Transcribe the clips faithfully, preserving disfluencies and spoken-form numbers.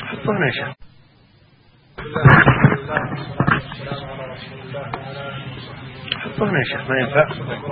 حطونا يا شيخ. حطونا يا شيخ ما ينفع.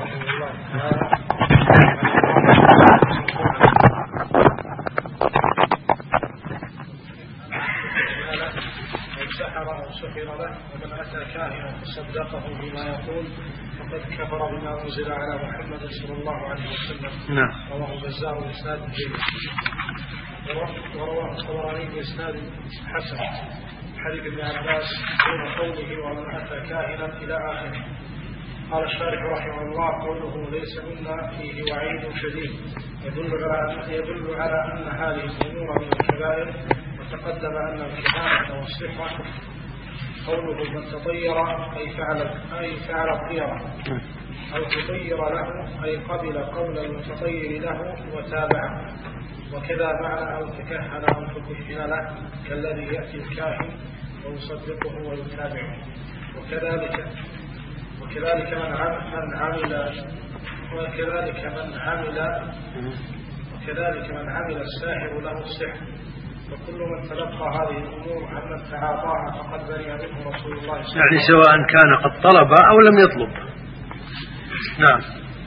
سحر أو سحر له ومن أتى كاهنا فصدقه بما يقول فقد كفر بما أنزل على محمد صلى الله عليه وسلم. نعم. رواه البزار بإسناد جيد، ورواه الطبراني بإسناد حسن حديث ابن عباس دون قوله ومن أتى كاهنا إلى آخره. قال الشارح رحمه الله قوله ليس منا فيه وعيد شديد يدل على يدل على أن هذه الأمور من الكبائر. وتقدم أن الكهانة والسحر قوله من تطير أي فعل أي فعل الطيرة أو تطير له أي قبل قول المتطير له وتابعه، وكذا معنى أو تكهن أو تكهن له كالذي يأتي الكاهن ويصدقه ويتابعه. وكذلك وكذلك من عمل وكذلك من عمل وكذلك من عمل الساحر له السحر. فكل من تلقى هذه الأمور عمن تعاطاها فقد برئ منه رسول الله صلى الله عليه وسلم، يعني سواء كان قد طلب أو لم يطلب. نعم.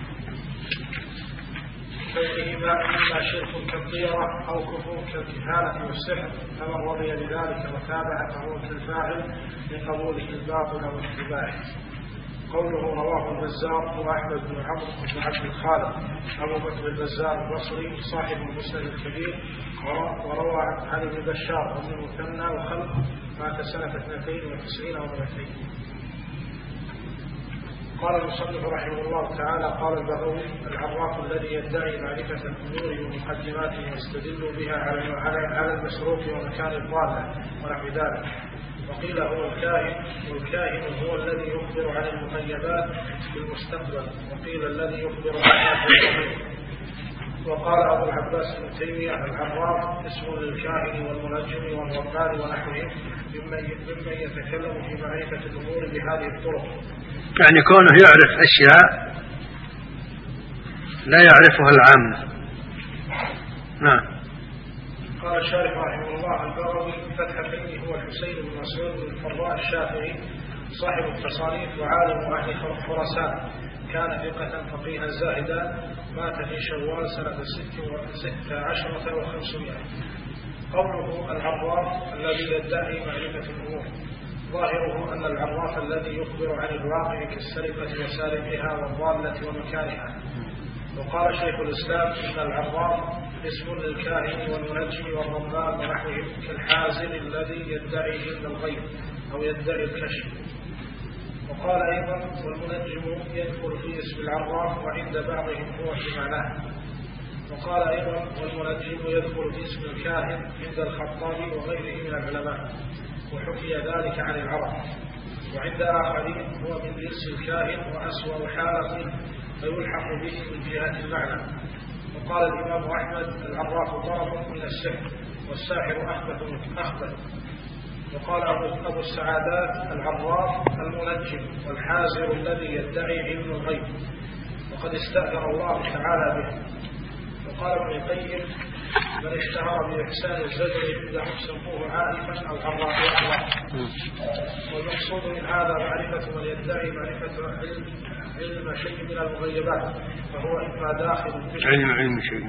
فإنما إما شرك كالطيرة أو كفر كالكهانة والسحر، فمن رضي بذلك وتابع فهو كالفاعل لقبوله الباطل واتباعه. قوله رواه البزار وأحمد بن عمرو بن عبد الخالق أبو بكر البزار البصري صاحب المسند الكبير، وروى عن ابن بشار وابن المثنى وخلق مات سنة اثنتين وتسعين ومئتين. قال المصنف رحمه الله تعالى قال البغوي العراف الذي يدعي معرفة الأمور ومقدمات يستدل بها على المسروق ومكان الضالة ونحو ذلك. وقيل هو الكاهن، والكاهن هو الذي يخبر عن المغيبات في المستقبل، وقيل الذي يخبر عنها في الماضي. وقال أبو العباس بن تيمية العراف اسم للكاهن والمنجم والوقال ونحوهم ممن يتكلم في معرفة الأمور بهذه الطرق. يعني كونه يعرف أشياء لا يعرفها العامة. نعم. قال الشارح رحمه الله البغوي فتح العلم هو الحسين بن مسعود بن الفراء الشافعي صاحب التصانيف وعالم أهل خراسان، كان ثقة فقيها زاهدا، مات في شوال سنة ست عشرة وخمسمائة. قوله العراف الذي يدعي معرفة الأمور ظاهره أن العراف الذي يخبر عن الواقع كالسرقة وسارقها والضالة ومكانها. وقال شيخ الإسلام إن العراف اسم للكاهن والمنجم والرمال ونحوهم كالحازم الذي يدعي علم الغيب أو يدعي الكشف. وقال أيضا والمنجم يدخل في اسم العراف وعند بعضهم هو في معناه. وقال أيضا والمنجم يدخل في اسم الكاهن عند الخطابي وغيره من العلماء، وحكي ذلك عن العرب. وعند آخرين هو من جنس الكاهن وأسوأ حالة فيلحق به من جهة المعنى. وقال الإمام أحمد العراف ضرب من السحر والساحر أخبث أخبث. وقال أبو السعادات العراف المنجم والحازر الذي يدعي علم الغيب، وقد استأثر الله تعالى به. وقال ابن القيم من اشتهر بإحسان الزجر عندهم سموه عارفا أو عراف عراف. والمقصود من هذا معرفة من يدعي معرفة علم علم شيء من المغيبات فهو إما داخل علم علم شيء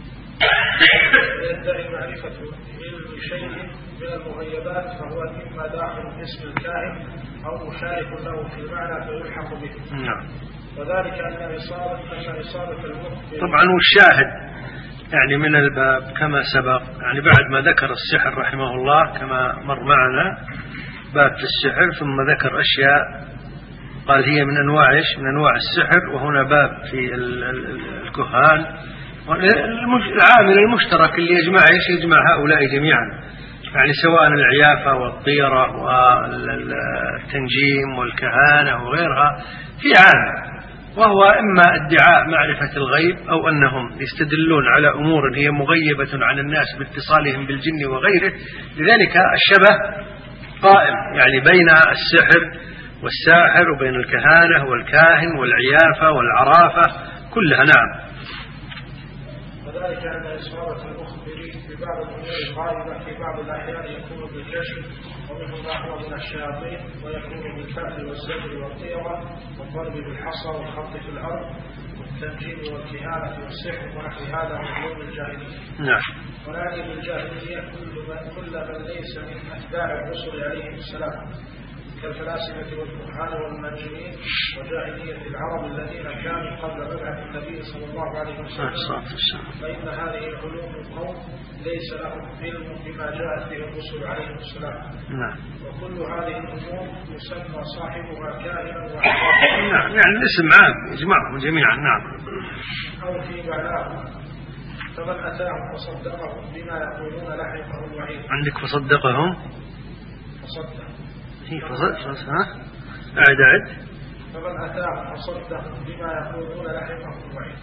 يدعي معرفة علم شيء من المغيبات فهو إما داخل اسم الكاهن أو مشارك له في المعنى فيلحق به. نعم. وذلك أن إصابة أن إصابة المخبر طبعا والشاهد يعني من الباب كما سبق، يعني بعد ما ذكر السحر رحمه الله كما مر معنا باب في السحر ثم ذكر أشياء قال هي من أنواع إيش من أنواع السحر، وهنا باب في الكهان العامل المشترك اللي يجمع إيش يجمع هؤلاء جميعا، يعني سواء العيافة والطيرة والتنجيم والكهانة وغيرها في عام، وهو إما ادعاء معرفة الغيب أو أنهم يستدلون على أمور هي مغيبة عن الناس باتصالهم بالجن وغيره. لذلك الشبه قائم يعني بين السحر والساحر وبين الكهانة والكاهن والعيافة والعرافة كلها. نعم. وذلك أن إصابة المخبر ببعض الأمور الغائبة في بعض الأحيان يكون بالكشف، ومنه ما هو من الشياطين، ويكون بالفعل والزجر والطيرة والضرب بالحصى والخط في الأرض والتنجيم والكهانة والسحر ونحو هذا من علوم الجاهلية. نعم. ونعني بالجاهلية كل من ليس من أتباع الرسل عليهم السلام كالفلاسفة والكهان والمجنين وجاهلية العرب الذين كانوا قبل مبعث النبي صلى الله عليه وسلم، فإن هذه العلوم القوم ليس لهم علم بما جاءت به الرسل عليهم السلام. نعم. وكل هذه الأمور يسمى صاحبها كاهنا وعرافا. نعم، يعني الاسم عام يجمعهم جميعا. نعم. أو في معناه فمن أتاهم فصدقهم بما يقولون لحقه الوعيد. عندك فصدقهم؟ فصدق. هي فصدق. ها؟ أعد أعد. فمن أتاهم فصدقهم بما يقولون لحقه الوعيد.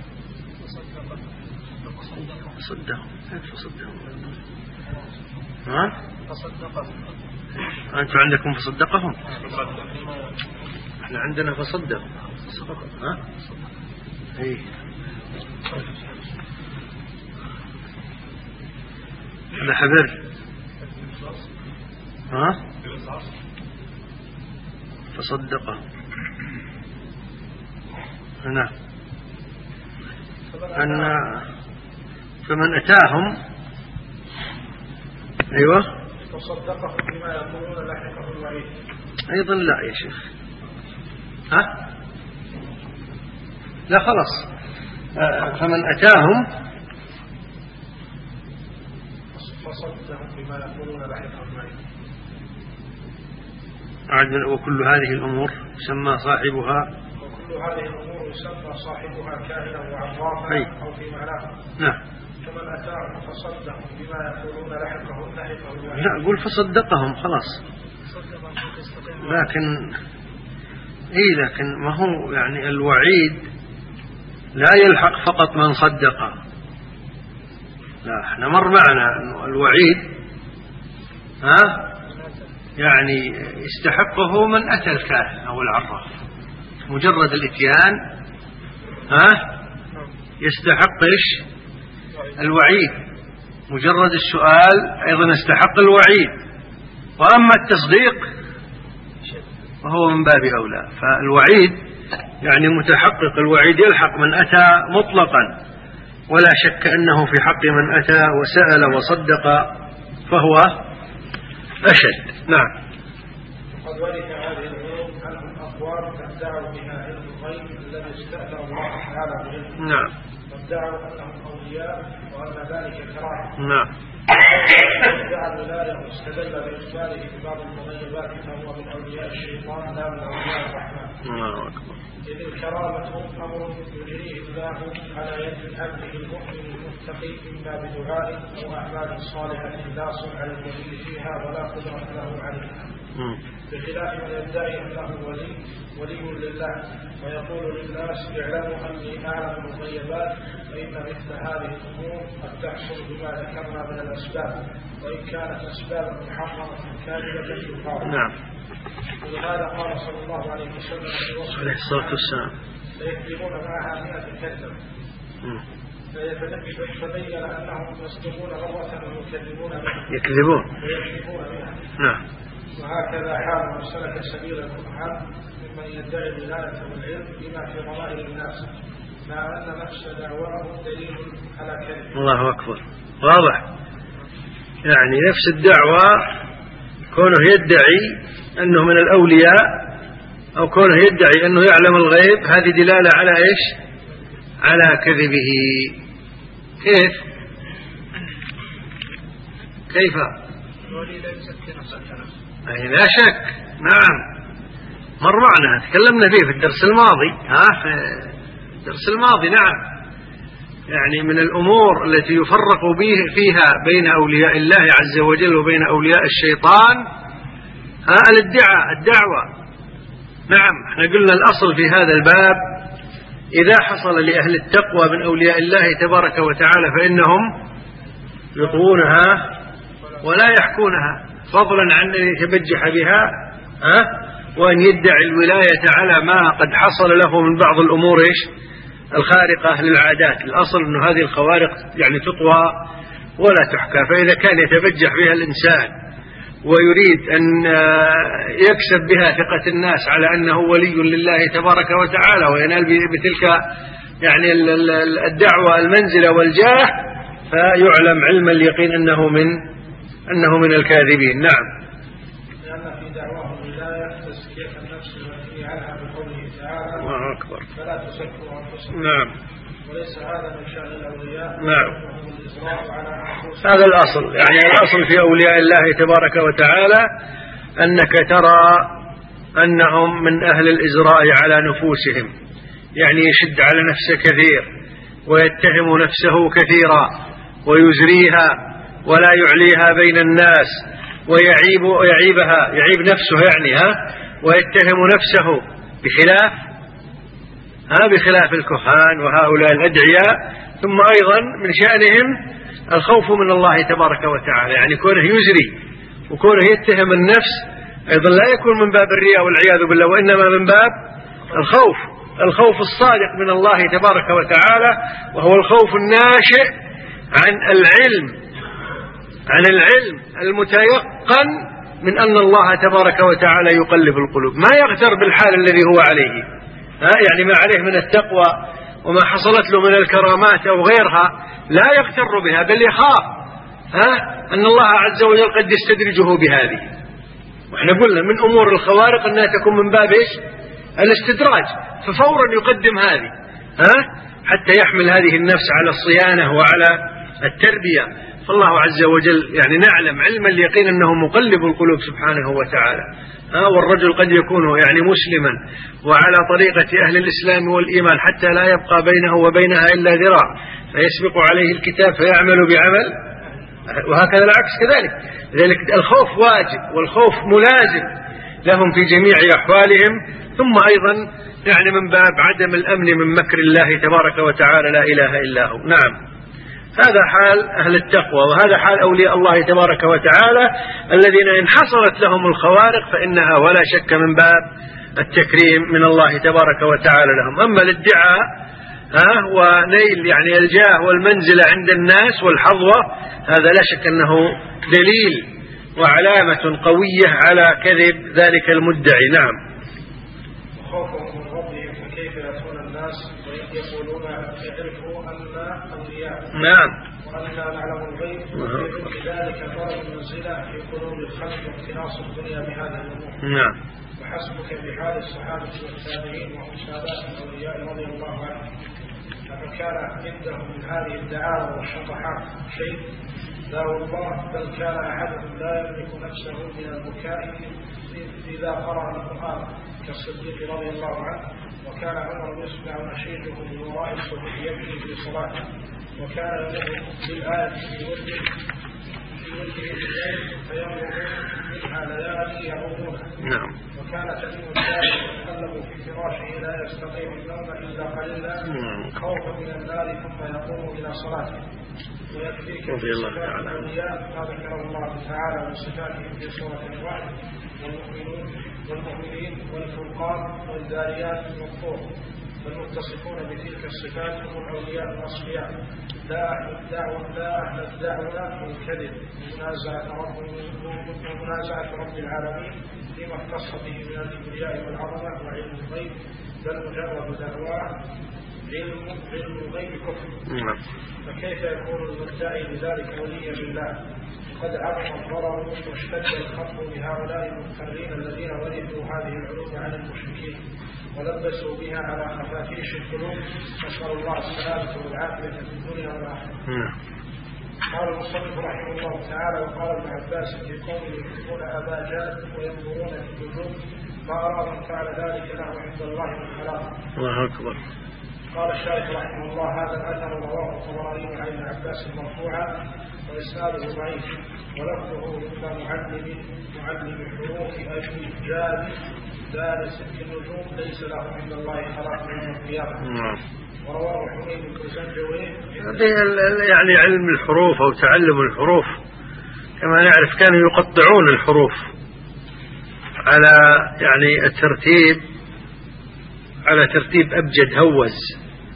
فصدقهم. كيف فصدقهم؟ ها؟ فصدقهم. أنتم عندكم فصدقهم؟ إحنا عندنا فصدقهم. ها؟ إيه. أنا حبر. ها؟ فصدقه. نعم. أن فمن أتاهم أيوة فصدقه بما يقولون لحقه الوعيد. أيضا لا يا شيخ. ها؟ لا خلاص. فمن أتاهم فصدقهم بما يقولون لحقه الوعيد. وكل هذه الأمور يسمى صاحبها وكل هذه الأمور يسمى صاحبها كاهنا وعرافا أو في معناه. نعم. فمن أتاهم فصدقهم بما يقولون لحقه لحقه الوعيد. لا أقول فصدقهم خلاص. لكن إيه لكن ما هو يعني الوعيد لا يلحق فقط من صدق. لا احنا مر معنا أنه الوعيد ها يعني يستحقه من أتى الكاهن أو العراف. مجرد الإتيان ها يستحق إيش؟ الوعيد. مجرد السؤال أيضا يستحق الوعيد. وأما التصديق فهو من باب أولى. فالوعيد يعني متحقق الوعيد يلحق من أتى مطلقا، ولا شك أنه في حق من أتى وسأل وصدق فهو أشد. نعم. وقد ورد هذه العلوم عنهم أقوال ادعوا بها علم الغيب الذي استأثر الله تعالى بعلمه. نعم. وادعوا أنهم أولياء وأن ذلك كرامة. نعم. ادعى الولاية واستدل بإخباره ببعض المغيبات فهو من أولياء الشيطان لا من أولياء الرحمن. الله أكبر. إذ الكرامة أمر يجريه الله على يد عبده المؤمن المتقي إما بدعاء أو أعمال صالحة لا صنع للولي فيها ولا قدرة له عليها، بخلاف من يدعي أنه ولي ولي لله ويقول للناس اعلموا أني أعلم المغيبات، فإن مثل هذه الأمور قد تحصل بما ذكرنا من الأسباب، وإن كانت أسبابا محرمة كاذبة يقال. نعم. ولهذا قال صلى الله عليه وسلم في وصف عليه الصلاة والسلام سيكذبون معها مئة كذب، فبين أنهم يصدقون مرة ويكذبون بها يكذبون ويكذبون بها. نعم. وهكذا حال من سلك سبيل القرآن ممن يدعي الولاية والعلم بما في ضمائر الناس، مع أن نفس دعواه دليل على كذب. الله أكبر. واضح. يعني نفس الدعوة كونه يدعي أنه من الأولياء أو كونه يدعي أنه يعلم الغيب، هذه دلالة على إيش؟ على كذبه. كيف؟ كيف؟ أي لا شك. نعم. مر معنا تكلمنا فيه في الدرس الماضي. ها في الدرس الماضي. نعم. يعني من الأمور التي يفرق به فيها بين أولياء الله عز وجل وبين أولياء الشيطان ها الادعاء الدعوة. نعم. احنا قلنا الأصل في هذا الباب إذا حصل لأهل التقوى من أولياء الله تبارك وتعالى فإنهم يطوونها ولا يحكونها، فضلا عن أن يتبجح بها ها وأن يدعي الولاية على ما قد حصل له من بعض الأمور إيش الخارقة للعادات. الأصل أن هذه الخوارق يعني تطوى ولا تحكى. فإذا كان يتبجح بها الإنسان ويريد أن يكسب بها ثقة الناس على أنه ولي لله تبارك وتعالى وينال بتلك يعني الدعوة المنزلة والجاه، فيعلم علم اليقين أنه من أنه من الكاذبين. نعم. لأن في دعواه الولاية تزكية النفس والتي عنها بقوله تعالى الله أكبر فلا تزكوا أنفسكم. نعم. وليس هذا من شأن الأولياء. نعم. هذا الأصل، يعني الأصل في أولياء الله تبارك وتعالى أنك ترى أنهم من أهل الإزراء على نفوسهم، يعني يشد على نفسه كثير ويتهم نفسه كثيرا ويزريها ولا يعليها بين الناس ويعيب ويعيبها يعيب نفسه يعني ها ويتهم نفسه بخلاف ها بخلاف الكهان وهؤلاء الأدعياء. ثم أيضا من شأنهم الخوف من الله تبارك وتعالى، يعني كونه يزري وكونه يتهم النفس أيضا لا يكون من باب الرياء والعياذ بالله، وإنما من باب الخوف الخوف الصادق من الله تبارك وتعالى، وهو الخوف الناشئ عن العلم عن العلم المتيقن من أن الله تبارك وتعالى يقلب القلوب، ما يغتر بالحال الذي هو عليه ها يعني ما عليه من التقوى وما حصلت له من الكرامات أو غيرها لا يغتر بها، بل يخاف ها أن الله عز وجل قد يستدرجه بهذه. وإحنا قلنا من أمور الخوارق أنها تكون من باب إيش؟ الاستدراج، ففورا يقدم هذه ها حتى يحمل هذه النفس على الصيانة وعلى التربية. فالله عز وجل يعني نعلم علم اليقين أنه مقلب القلوب سبحانه وتعالى ها والرجل قد يكون يعني مسلما وعلى طريقة أهل الإسلام والإيمان حتى لا يبقى بينه وبينها إلا ذراع فيسبق عليه الكتاب فيعمل بعمل، وهكذا العكس كذلك. لذلك الخوف واجب والخوف ملازم لهم في جميع أحوالهم. ثم أيضا يعني من باب عدم الأمن من مكر الله تبارك وتعالى لا إله إلا هو. نعم. هذا حال أهل التقوى، وهذا حال أولياء الله تبارك وتعالى الذين إن حصلت لهم الخوارق فإنها ولا شك من باب التكريم من الله تبارك وتعالى لهم. أما الادعاء ها ونيل يعني الجاه والمنزلة عند الناس والحظوة هذا لا شك أنه دليل وعلامة قوية على كذب ذلك المدعي. نعم. وخوفهم من ربهم فكيف يكون الناس يقولون يعرفوا أن أولياء نعم وأننا نعلم الغيب وذلك طلب المنزلة في قلوب الخلق واقتناص الدنيا بهذا الأمور. نعم. وحسبك بحال الصحابة والتابعين وهم سادات الأولياء رضي الله عنهم، فكان عندهم من هذه الدعاوى والشطحات شيء لا والله، بل كان أحدهم لا يملك نفسه من البكاء إذا قرأ القرآن كالصديق رضي الله عنه، وكان عمر يسمع نشيده من وراء الصديق يبكي في صلاته، وكان يمر بالآية في وجهه في وجهه بالليل فينظر منها ليالي يعودونها. نعم. وكان تميم الدار يتقلب في فراشه لا يستطيع النوم إلا قليلا خوفا من النار ثم يقوم إلى صلاته. ويكفيك في صفات الأولياء ما ذكره الله تعالى من صفاتهم في سورة الوحي والمؤمنون والمؤمنين والفرقان والذاريات والطور، والمتصفون بتلك الصفات هم الأولياء الأصفياء لا أهل الدعوة لا أهل الدعوة والكذب ومنازعة رب العالمين فيما اختص به من الكبرياء والعظمة وعلم الغيب، بل مجرد دعواه علم علم الغيب كفر. فكيف يكون المدعي بذلك وليا بالله؟ قد عظم الضرر واشتد الخطر بهؤلاء المضطرين الذين ورثوا هذه العلوم عن المشركين ولبسوا بها على خفافيش القلوب، نسأل الله السلامة والعافية في الدنيا والآخرة. قال المصنف رحمه الله تعالى: وقال ابن عباس في قوم يحبون أبا جهل وينظرون في النجوم ما أراد من فعل ذلك له عند الله من خلاق. الله أكبر. قال الشارح رحمه الله: هذا الأثر رواه الطبراني عن ابن عباس مرفوعا وإسناده ضعيف، ولفظه إلا معلم معلم حروف أبي جاد دارس في النجوم ليس له عند الله خلاق يوم القيامة. ورواه حميد بن زنجوي. يعني علم الحروف أو تعلم الحروف كما نعرف كانوا يقطعون الحروف على يعني الترتيب على ترتيب أبجد هوز،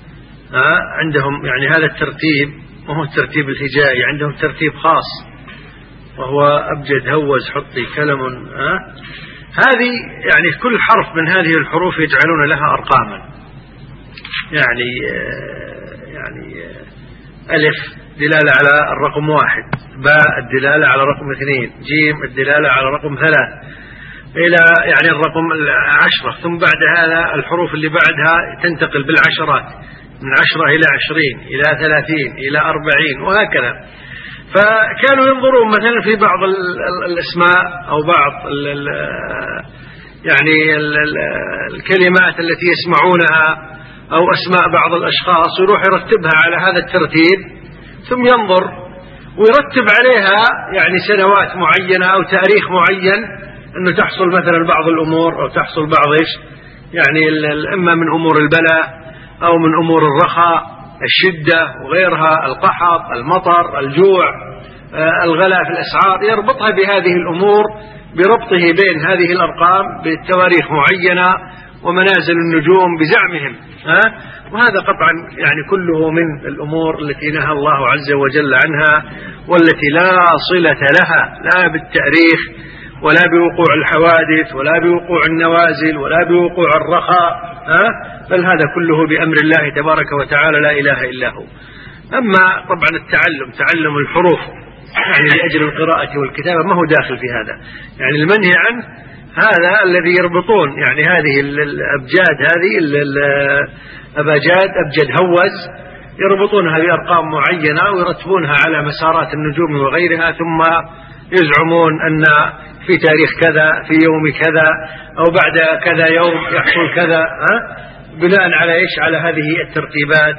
ها عندهم يعني هذا الترتيب وهو الترتيب الهجائي، عندهم ترتيب خاص وهو أبجد هوز حطي كلم. ها هذه يعني كل حرف من هذه الحروف يجعلون لها أرقاما، يعني يعني ألف دلالة على الرقم واحد، باء الدلالة على رقم اثنين، جيم الدلالة على رقم ثلاث، إلى يعني الرقم عشرة. ثم بعد هذا الحروف اللي بعدها تنتقل بالعشرات من عشرة إلى عشرين إلى ثلاثين إلى أربعين وهكذا. فكانوا ينظرون مثلا في بعض الأسماء أو بعض ال ال يعني ال ال الكلمات التي يسمعونها أو أسماء بعض الأشخاص يروح يرتبها على هذا الترتيب، ثم ينظر ويرتب عليها يعني سنوات معينة أو تاريخ معين أنه تحصل مثلا بعض الأمور أو تحصل بعض إيش يعني إما من أمور البلاء أو من أمور الرخاء، الشدة وغيرها، القحط، المطر، الجوع، الغلاء في الأسعار، يربطها بهذه الأمور بربطه بين هذه الأرقام بتواريخ معينة ومنازل النجوم بزعمهم. ها؟ وهذا قطعا يعني كله من الأمور التي نهى الله عز وجل عنها والتي لا صلة لها لا بالتاريخ ولا بوقوع الحوادث ولا بوقوع النوازل ولا بوقوع الرخاء. ها؟ بل هذا كله بأمر الله تبارك وتعالى لا إله إلا هو. أما طبعا التعلم تعلم الحروف يعني لأجل القراءة والكتابة ما هو داخل في هذا، يعني المنهي عنه هذا الذي يربطون يعني هذه الأبجاد هذه الأبجاد أبجد هوز يربطونها بأرقام معينة ويرتبونها على مسارات النجوم وغيرها، ثم يزعمون أن في تاريخ كذا في يوم كذا أو بعد كذا يوم يحصل كذا. ها؟ بناء على إيش؟ على هذه الترتيبات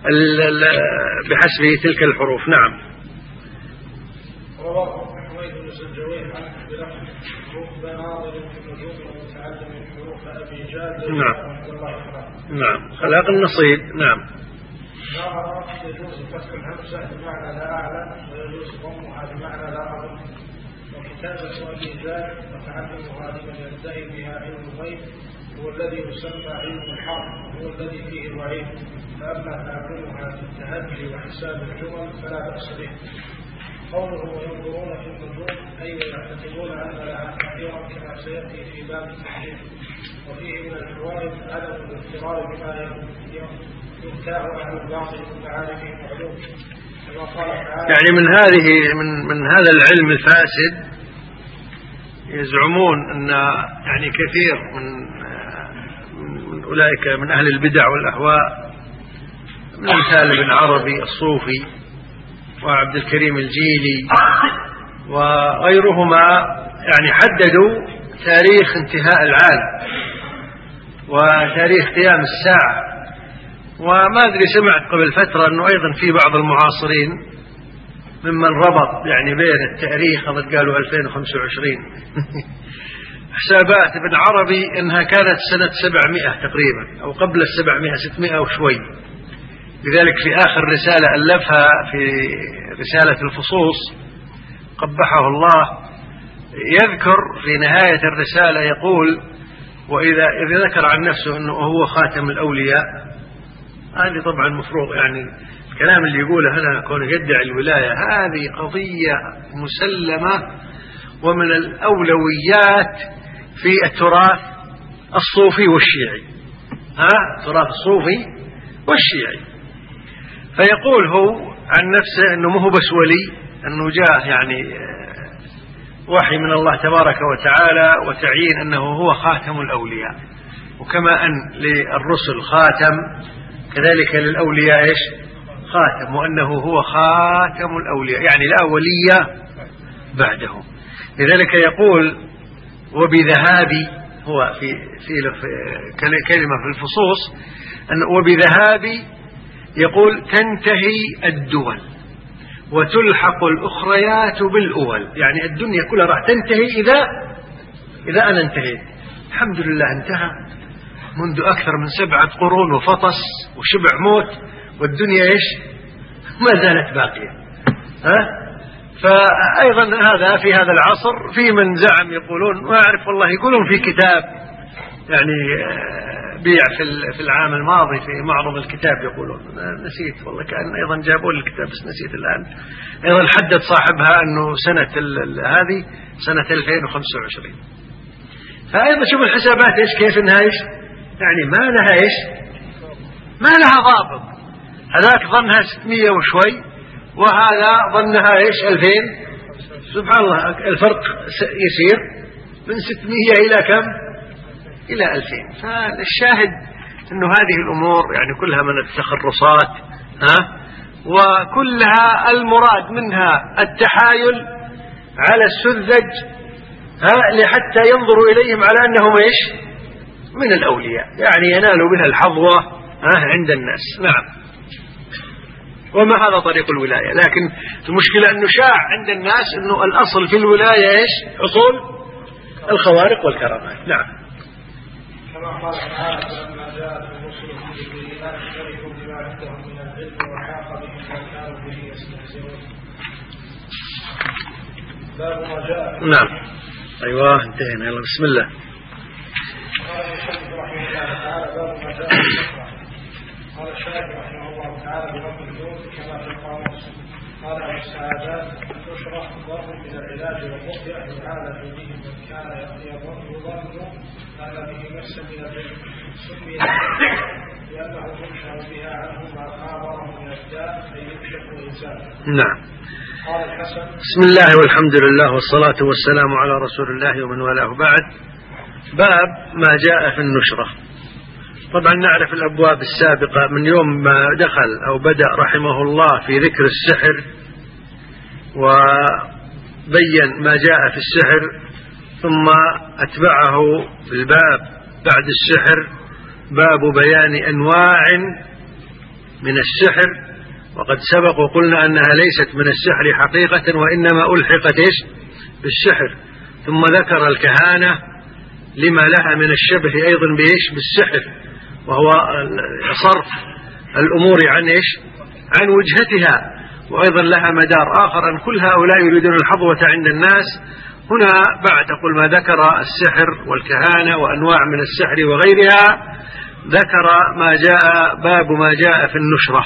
بحسب تلك الحروف. نعم. رواه حميد بن سجوين عن بلفظ رب ناظر في النجوم ومتعلم الحروف أبي جاد. نعم نعم. خلاق النصيب. نعم. ظهر يجوز فتح الهمزة بمعنى لا أعلم ويجوز ضمها بمعنى لا أظن. وكتابة أبي جاد وتعلمها لمن يدعي بها علم الغيب هو الذي يسمى علم الحرف هو الذي فيه الوعيد. فأما تعلمها بالتهجي وحساب الجمل فلا بأس به. قوله وينظرون في النجوم أي يعتقدون أن لها تأثيرا كما سيأتي في باب التحريم. وفيه من الفوائد عدم الاضطرار بما يبتاع عن الباطل المعارف المعلوم كما قال تعالى. يعني من هذه من من هذا العلم الفاسد يزعمون أن يعني كثير من من أولئك من أهل البدع والأهواء من أمثال ابن عربي الصوفي وعبد الكريم الجيلي وغيرهما يعني حددوا تاريخ انتهاء العالم وتاريخ قيام الساعة. وما أدري سمعت قبل فترة أنه أيضا في بعض المعاصرين ممن ربط يعني بين التاريخ قالوا ألفين وخمسة وعشرين حسابات ابن عربي أنها كانت سنة سبعمائة تقريبا أو قبل السبعمائة ستمائة وشوي. لذلك في آخر رسالة ألفها في رسالة الفصوص قبحه الله يذكر في نهاية الرسالة يقول وإذا إذا ذكر عن نفسه أنه هو خاتم الأولياء. هذه طبعا مفروض يعني الكلام اللي يقوله هنا كونه يدعي الولاية هذه قضية مسلمة ومن الأولويات في التراث الصوفي والشيعي. ها التراث الصوفي والشيعي. فيقول هو عن نفسه أنه مو بس ولي، أنه جاء يعني وحي من الله تبارك وتعالى وتعيين أنه هو خاتم الأولياء. وكما أن للرسل خاتم كذلك للأولياء إيش خاتم، وأنه هو خاتم الأولياء يعني لا ولي بعده. لذلك يقول وبذهابي هو في في كلمة في الفصوص أن وبذهابي يقول تنتهي الدول وتلحق الأخريات بالأول، يعني الدنيا كلها راح تنتهي إذا إذا أنا انتهيت. الحمد لله انتهى منذ أكثر من سبعة قرون وفطس وشبع موت والدنيا إيش ما زالت باقية. ها؟ فأيضا هذا في هذا العصر في من زعم يقولون ما أعرف والله يقولون في كتاب يعني بيع في في العام الماضي في معرض الكتاب يقولون، نسيت والله كأن أيضا جابوا لي الكتاب بس نسيت الآن. أيضا حدد صاحبها أنه سنة هذه سنة ألفين وخمسة وعشرين. فأيضا شوف الحسابات إيش كيف إنها إيش يعني ما لها إيش ما لها ضابط. هذاك ظنها ستمية وشوي وهذا ظنها إيش ألفين. سبحان الله الفرق يسير من ستمية إلى كم؟ إلى ألفين. فالشاهد أنه هذه الأمور يعني كلها من التخرصات ها وكلها المراد منها التحايل على السذج ها لحتى ينظروا إليهم على أنهم إيش من الأولياء يعني ينالوا بها الحظوة ها عند الناس. نعم. وما هذا طريق الولاية، لكن المشكلة أنه شاع عند الناس أنه الأصل في الولاية إيش حصول الخوارق والكرامات. نعم. كما قال تعالى لما جاءت الرسل بالبينات فرحوا بما عندهم من العلم وحاق بهم ما كانوا به يستهزئون. باب ما جاء. نعم. أيوه انتهينا. يلا بسم الله. قال المصنف رحمه الله تعالى باب ما جاء النشرة. قال الشافعي رحمه الله تعالى برب النور كما في القاموس. قال عن السعادات النشرة ضرب من العلاج والرقية يعالج به من كان يظن يظن أن به نفسا من العلم سمي لأنه ينشر بها عنه ما خابره من الداء فيكشف ويزال. نعم. قال الحسن. بسم الله والحمد لله والصلاة والسلام على رسول الله ومن والاه بعد. باب ما جاء في النشرة. طبعا نعرف الأبواب السابقة من يوم ما دخل أو بدأ رحمه الله في ذكر السحر وبين ما جاء في السحر، ثم أتبعه في الباب بعد السحر باب بيان أنواع من السحر، وقد سبق وقلنا أنها ليست من السحر حقيقة وإنما ألحقت إيش بالسحر، ثم ذكر الكهانة لما لها من الشبه أيضا بإيش بالسحر، وهو صرف الأمور عن إيش عن وجهتها، وأيضا لها مدار آخر أن كل هؤلاء يريدون الحظوة عند الناس. هنا بعد تقول ما ذكر السحر والكهانة وأنواع من السحر وغيرها ذكر ما جاء باب ما جاء في النشرة.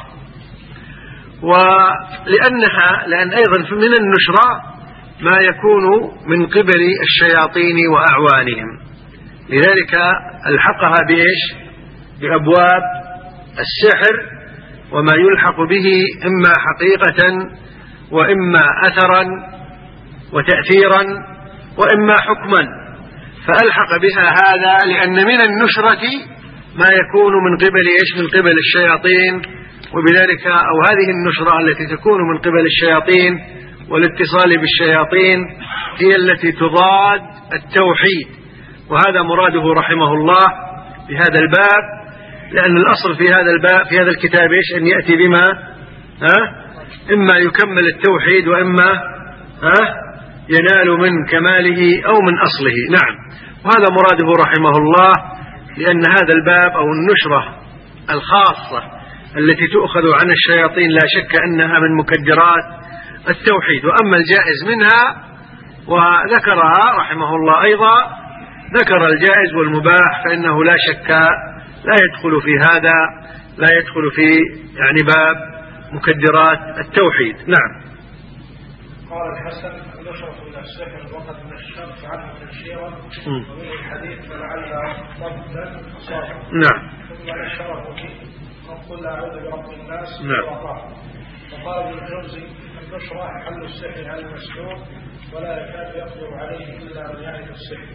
ولأنها لأن أيضا من النشرة ما يكون من قبل الشياطين وأعوانهم، لذلك ألحقها بإيش بأبواب السحر وما يلحق به إما حقيقة وإما أثرا وتأثيرا وإما حكما، فألحق بها هذا لأن من النشرة ما يكون من قبل إيش من قبل الشياطين، وبذلك أو هذه النشرة التي تكون من قبل الشياطين والاتصال بالشياطين هي التي تضاد التوحيد، وهذا مراده رحمه الله بهذا الباب، لأن الأصل في هذا الباب في هذا الكتاب إيش أن يأتي بما ها إما يكمل التوحيد وإما ها ينال من كماله أو من أصله. نعم. وهذا مراده رحمه الله، لأن هذا الباب أو النشرة الخاصة التي تؤخذ عن الشياطين لا شك أنها من مكدرات التوحيد، وأما الجائز منها وذكرها رحمه الله أيضا ذكر الجائز والمباح، فإنه لا شك لا يدخل في هذا لا يدخل في يعني باب مكدرات التوحيد. نعم. قال الحسن النشرة من السحر وقد نشرت عنه تنشيرا ومن الحديث فلعل ضبطا صاحب. نعم. ثم نشره فيه قل أعوذ برب الناس. نعم. وقال ابن الجوزي النشرة حل السحر على المسحور ولا يكاد يقدر عليه إلا من يعرف السحر.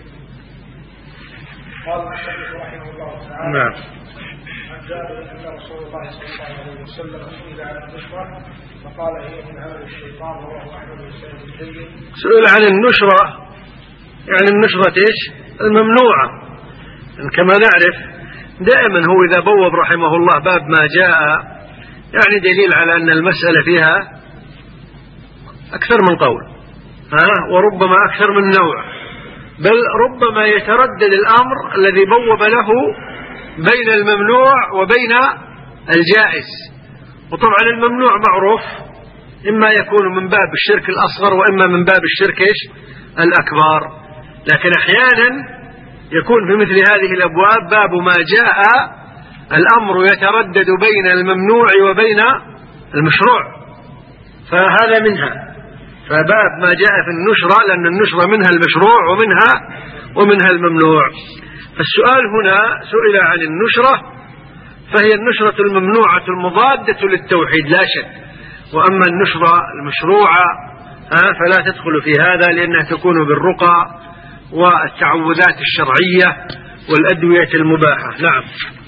قال الشيخ رحمه الله تعالى. نعم. عن جابر أن رسول الله صلى الله عليه وسلم سئل عن النشرة فقال هي من عمل الشيطان ورواه أحمد بن سعيد الجيد. سئل عن النشرة يعني النشرة إيش الممنوعة، كما نعرف دائما هو إذا بوب رحمه الله باب ما جاء يعني دليل على أن المسألة فيها أكثر من قول ها وربما أكثر من نوع، بل ربما يتردد الأمر الذي بوب له بين الممنوع وبين الجائز. وطبعا الممنوع معروف إما يكون من باب الشرك الأصغر وإما من باب الشرك الأكبر، لكن أحيانا يكون في مثل هذه الأبواب باب ما جاء الأمر يتردد بين الممنوع وبين المشروع، فهذا منها. فباب ما جاء في النشرة، لأن النشرة منها المشروع ومنها ومنها الممنوع. فالسؤال هنا سئل عن النشرة، فهي النشرة الممنوعة المضادة للتوحيد لا شك، وأما النشرة المشروعة فلا تدخل في هذا، لأنها تكون بالرقى والتعوذات الشرعية والأدوية المباحة. نعم.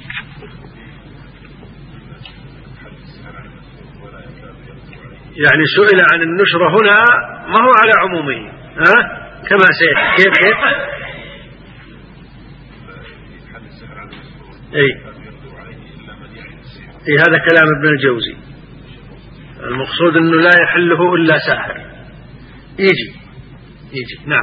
يعني سئل عن النشرة هنا ما هو على عمومه، ها كما سيأتي. كيف كيف أي إيه هذا كلام ابن الجوزي. المقصود أنه لا يحله إلا ساحر. يجي يجي نعم.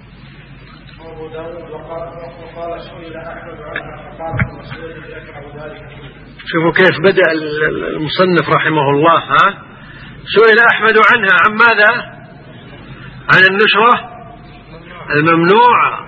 شوفوا كيف بدأ المصنف رحمه الله. ها سئل أحمد عنها، عن ماذا؟ عن النشرة الممنوعة.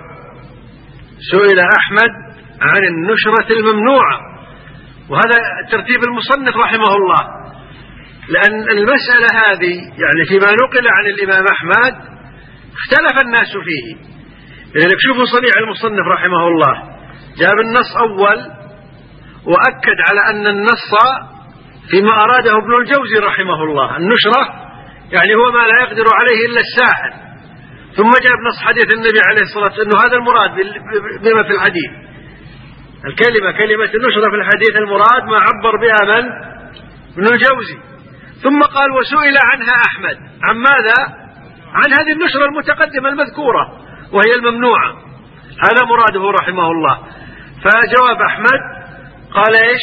سئل أحمد عن النشرة الممنوعة، وهذا ترتيب المصنف رحمه الله، لأن المسألة هذه يعني فيما نقل عن الإمام أحمد اختلف الناس فيه. لذلك شوفوا صنيع المصنف رحمه الله، جاب النص أول وأكد على أن النص فيما أراده ابن الجوزي رحمه الله. النشرة يعني هو ما لا يقدر عليه إلا الساحر، ثم جاب نص حديث النبي عليه الصلاة والسلام أنه هذا المراد بما في الحديث. الكلمة كلمة النشرة في الحديث المراد ما عبر بها من؟ ابن الجوزي. ثم قال وسئل عنها أحمد، عن ماذا؟ عن هذه النشرة المتقدمة المذكورة وهي الممنوعة، هذا مراده رحمه الله. فجواب أحمد قال إيش؟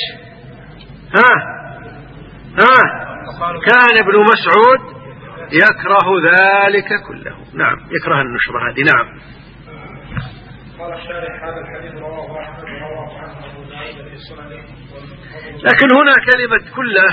ها ها كان ابن مسعود يكره ذلك كله. نعم يكره النشرة هذه. نعم. قال الشارح هذا الحديث رواه أحمد ورواه عنه أبو داود في سننه. لكن هنا كلمة كله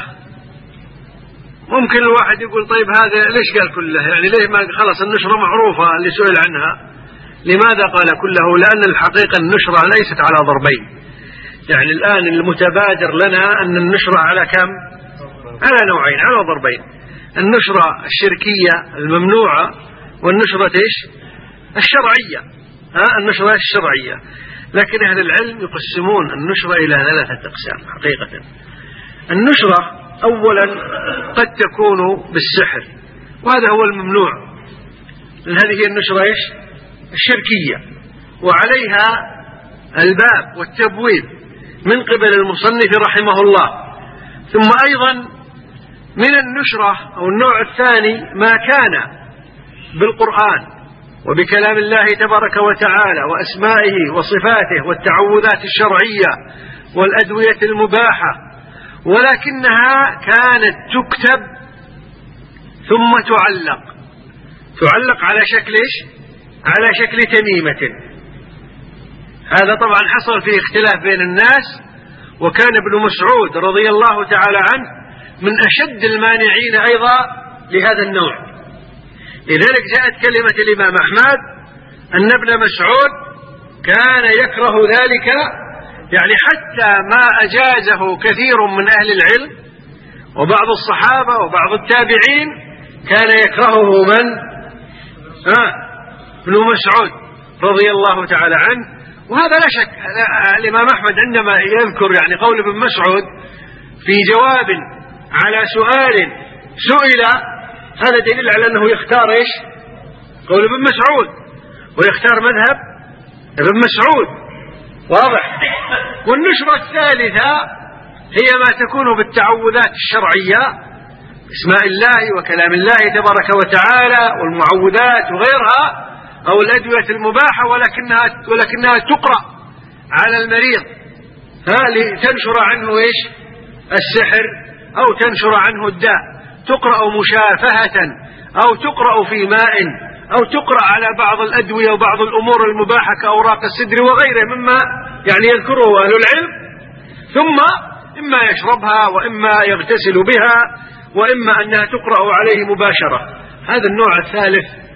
ممكن الواحد يقول طيب هذا ليش قال كله؟ يعني ليه ما خلص النشرة معروفة اللي سئل عنها، لماذا قال كله؟ لأن الحقيقة النشرة ليست على ضربين. يعني الآن المتبادر لنا أن النشرة على كم؟ على نوعين، على ضربين. النشرة الشركية الممنوعة والنشرة إيش؟ الشرعية. ها النشرة الشرعية. لكن أهل العلم يقسمون النشرة إلى ثلاثة أقسام حقيقة. النشرة أولا قد تكون بالسحر، وهذا هو الممنوع، لأن هذه هي النشرة إيش؟ الشركية، وعليها الباب والتبويب من قبل المصنف رحمه الله. ثم أيضا من النشرة أو النوع الثاني ما كان بالقرآن وبكلام الله تبارك وتعالى وأسمائه وصفاته والتعوذات الشرعية والأدوية المباحة، ولكنها كانت تكتب ثم تعلق تعلق على شكل إيش؟ على شكل تميمة. هذا طبعا حصل فيه اختلاف بين الناس، وكان ابن مسعود رضي الله تعالى عنه من أشد المانعين أيضا لهذا النوع. لذلك جاءت كلمة الإمام أحمد أن ابن مسعود كان يكره ذلك، يعني حتى ما أجازه كثير من أهل العلم وبعض الصحابة وبعض التابعين كان يكرهه من؟ آه ابن مسعود رضي الله تعالى عنه. وهذا لا شك الإمام أحمد عندما يذكر يعني قول ابن مسعود في جواب على سؤال سئل، هذا دليل على أنه يختار إيش؟ قول ابن مسعود، ويختار مذهب ابن مسعود، واضح. والنشرة الثالثة هي ما تكون بالتعوذات الشرعية، اسماء الله وكلام الله تبارك وتعالى والمعوذات وغيرها، أو الأدوية المباحة، ولكنها ولكنها تقرأ على المريض ها لتنشر عنه إيش؟ السحر، أو تنشر عنه الداء، تقرأ مشافهة، أو تقرأ في ماء، أو تقرأ على بعض الأدوية وبعض الأمور المباحة كأوراق السدر وغيره مما يعني يذكره أهل العلم، ثم إما يشربها وإما يغتسل بها وإما أنها تقرأ عليه مباشرة. هذا النوع الثالث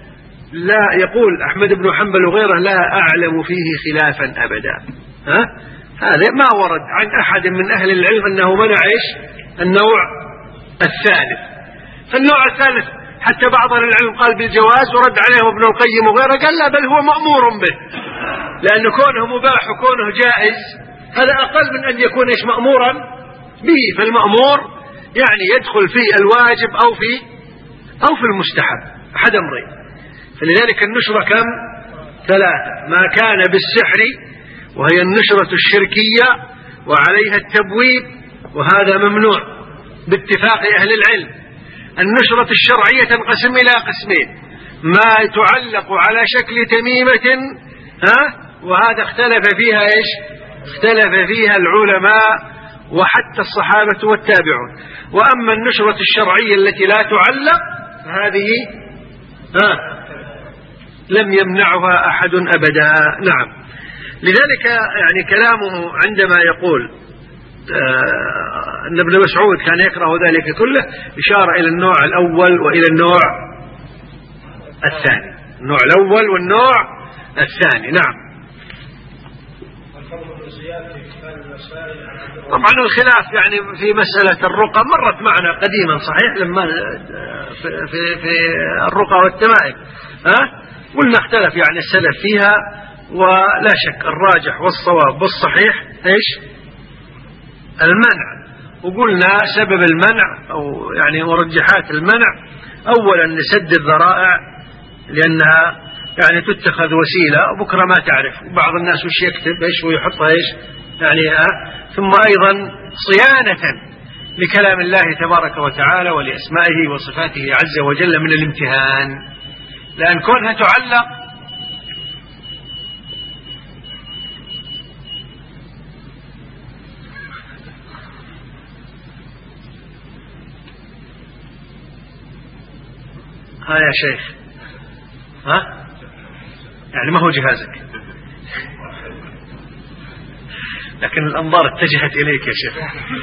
لا يقول أحمد بن حنبل وغيره لا أعلم فيه خلافا أبدا. ها؟ هذا ما ورد عن أحد من أهل العلم أنه منع إيش النوع الثالث. فالنوع الثالث حتى بعض أهل العلم قال بالجواز ورد عليهم ابن القيم وغيره قال لا بل هو مأمور به، لأنه كونه مباح وكونه جائز هذا أقل من أن يكون إيش مأمورا به. فالمأمور يعني يدخل في الواجب أو في أو في المستحب أحد أمرين. فلذلك النشرة كم؟ ثلاثة. ما كان بالسحر وهي النشرة الشركية وعليها التبويب وهذا ممنوع باتفاق أهل العلم. النشرة الشرعية تنقسم إلى قسمين: ما تعلق على شكل تميمة ها وهذا اختلف فيها إيش اختلف فيها العلماء وحتى الصحابة والتابعون. وأما النشرة الشرعية التي لا تعلق هذه ها لم يمنعها أحد أبدا. نعم. لذلك يعني كلامه عندما يقول آه أن ابن مسعود كان يكره ذلك كله إشارة إلى النوع الأول وإلى النوع الثاني. النوع الأول والنوع الثاني. نعم. طبعا الخلاف يعني في مسألة الرقى مرت معنا قديما صحيح لما في, في, في الرقى والتمائم ها قلنا اختلف يعني السلف فيها، ولا شك الراجح والصواب والصحيح ايش المنع. وقلنا سبب المنع او يعني مرجحات المنع اولا لسد الذرائع لانها يعني تتخذ وسيلة وبكرة ما تعرف وبعض الناس وش يكتب ايش ويحطها ايش يعني اه ثم ايضا صيانة لكلام الله تبارك وتعالى ولأسمائه وصفاته عز وجل من الامتهان، لأن كونها تعلق ها يا شيخ ها يعني ما هو جهازك لكن الأنظار اتجهت إليك يا شيخ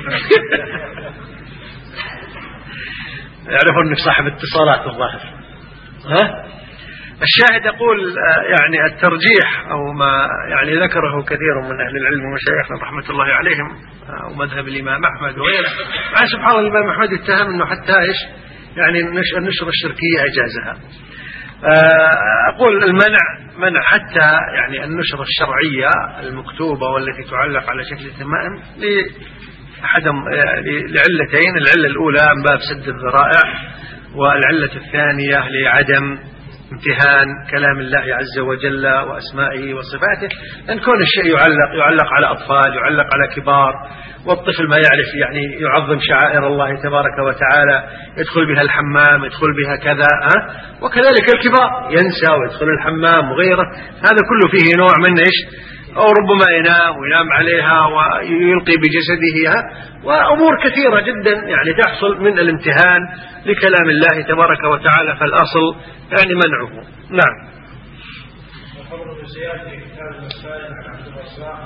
يعرفون أنك صاحب اتصالات الظاهر. ها الشاهد أقول يعني الترجيح أو ما يعني ذكره كثير من أهل العلم ومشايخنا رحمة الله عليهم ومذهب الإمام أحمد وغيره. مع سبحان الله الإمام أحمد اتهم أنه حتى إيش يعني النشرة الشركية أجازها. أقول المنع منع حتى يعني النشرة الشرعية المكتوبة والتي تعلق على شكل تمائم لأحد لعلتين: العلة الأولى من باب سد الذرائع، والعلة الثانية لعدم امتهان كلام الله عز وجل وأسمائه وصفاته. أن كون الشيء يعلق يعلق على أطفال يعلق على كبار، والطفل ما يعرف يعني يعظم شعائر الله تبارك وتعالى يدخل بها الحمام يدخل بها كذا أه؟ وكذلك الكبار ينسى ويدخل الحمام وغيره. هذا كله فيه نوع من إيش أو ربما ينام وينام عليها ويلقي بجسده وأمور كثيرة جدا يعني تحصل من الامتهان لكلام الله تبارك وتعالى، فالأصل يعني منعه. نعم. وقبل بزيادة كتاب المسائل عن عبد الرزاق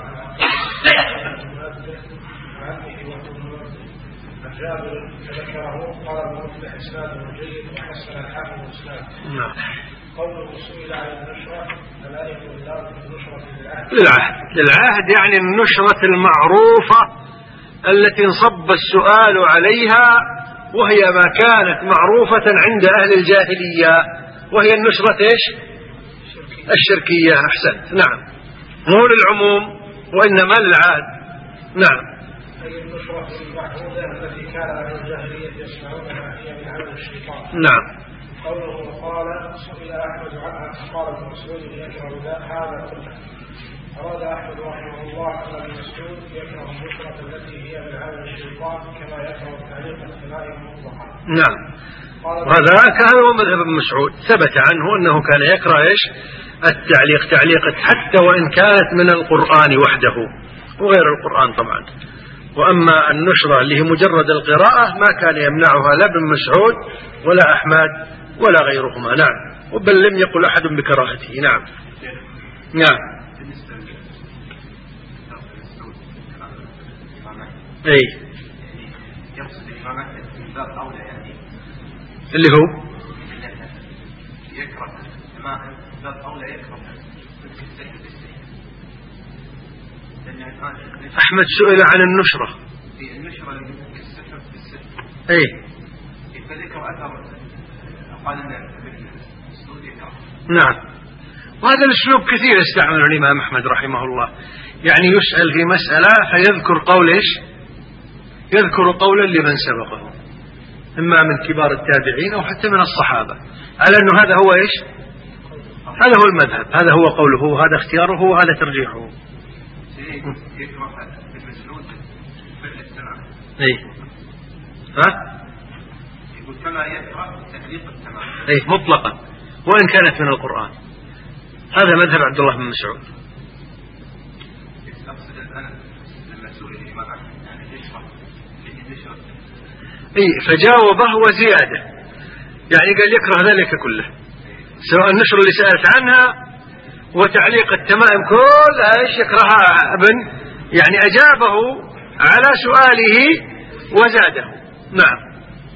عن عمه وابن عن جابر فذكره قال ابن مفلح إسناده جيد وحسن الحاكم الإسناد. نعم. قوله سئل عن النشرة فلا يكون ذلك النشرة للعهد. للعهد للعهد يعني النشرة المعروفة التي انصب السؤال عليها، وهي ما كانت معروفة عند أهل الجاهلية، وهي النشرة إيش الشركية. أحسنت. نعم. مو للعموم وإنما للعهد. نعم. أي النشرة المعهودة التي كان أهل الجاهلية يسمعونها هي من عمل الشيطان. نعم. قوله قال سئل أحمد عنها قال ابن مسعود يكره هذا كله. أراد أحمد رحمه الله أن ابن مسعود يكره النشرة التي هي من عمل الشيطان كما يكره التعليق الثنائي مطلقا. نعم. وهذا كان هو مذهب ابن مسعود، ثبت عنه أنه كان يكره إيش التعليق تعليق حتى وإن كانت من القرآن وحده وغير القرآن طبعا. وأما النشرة اللي هي مجرد القراءة ما كان يمنعها لا ابن مسعود ولا أحمد ولا غيرهما. نعم. بل لم يقل أحد بكراهته. نعم. نعم. أي اللي هو التمائم باب أولى يكره. أحمد سئل عن النشرة. في النشرة السحر بالسحر. أي. فذكر أثر قال إن نعم. وهذا الأسلوب كثير استعمله الإمام أحمد رحمه الله، يعني يسأل في مسألة فيذكر قول إيش؟ يذكر قولا لمن سبقه، إما من كبار التابعين أو حتى من الصحابة، على أنه هذا هو إيش؟ هذا هو المذهب، هذا هو قوله، هذا اختياره، وهذا ترجيحه. أي. ها؟ يقول كما يقرأ تكليف التمام. أي مطلقا وإن كانت من القرآن. هذا مذهب عبد الله بن مسعود. أقصد الآن المسؤول الإمام أحمد يعني يشرح في نشرة. أي فجاوبه وزيادة، يعني قال يكره ذلك كله، سواء النشر اللي سألت عنها وتعليق التمائم كلها ايش يكرهها ابن، يعني أجابه على سؤاله وزاده. نعم.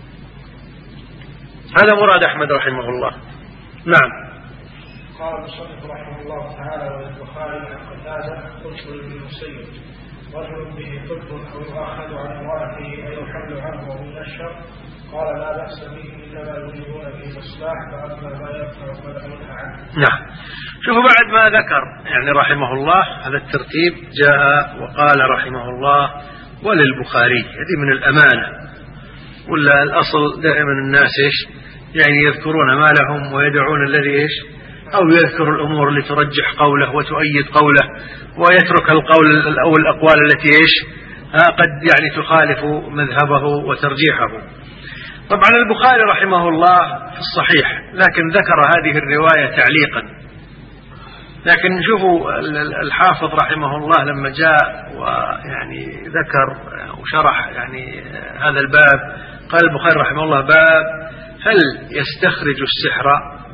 هذا مراد أحمد رحمه الله. نعم. قال المصنف رحمه الله تعالى والبخاري عن قتادة قلت للمسيب رجل به طب أو يؤخذ عن امرأته أو يحل عنه وهو ينشر، قال لا بأس به إنما يريدون به مصلاح، فأما ما يبقى فلا ينهى عنه. نعم. شوفوا بعد ما ذكر يعني رحمه الله هذا الترتيب، جاء وقال رحمه الله وللبخاري. هذه من الأمانة، ولا الأصل دائما الناس إيش يعني يذكرون ما لهم ويدعون الذي إيش، أو يذكر الأمور اللي ترجح قوله وتؤيد قوله، ويترك القول أو الأقوال التي إيش قد يعني تخالف مذهبه وترجيحه. طبعا البخاري رحمه الله في الصحيح، لكن ذكر هذه الرواية تعليقا. لكن شوفوا الحافظ رحمه الله لما جاء ويعني ذكر وشرح يعني هذا الباب، قال البخاري رحمه الله باب هل يستخرج السحر،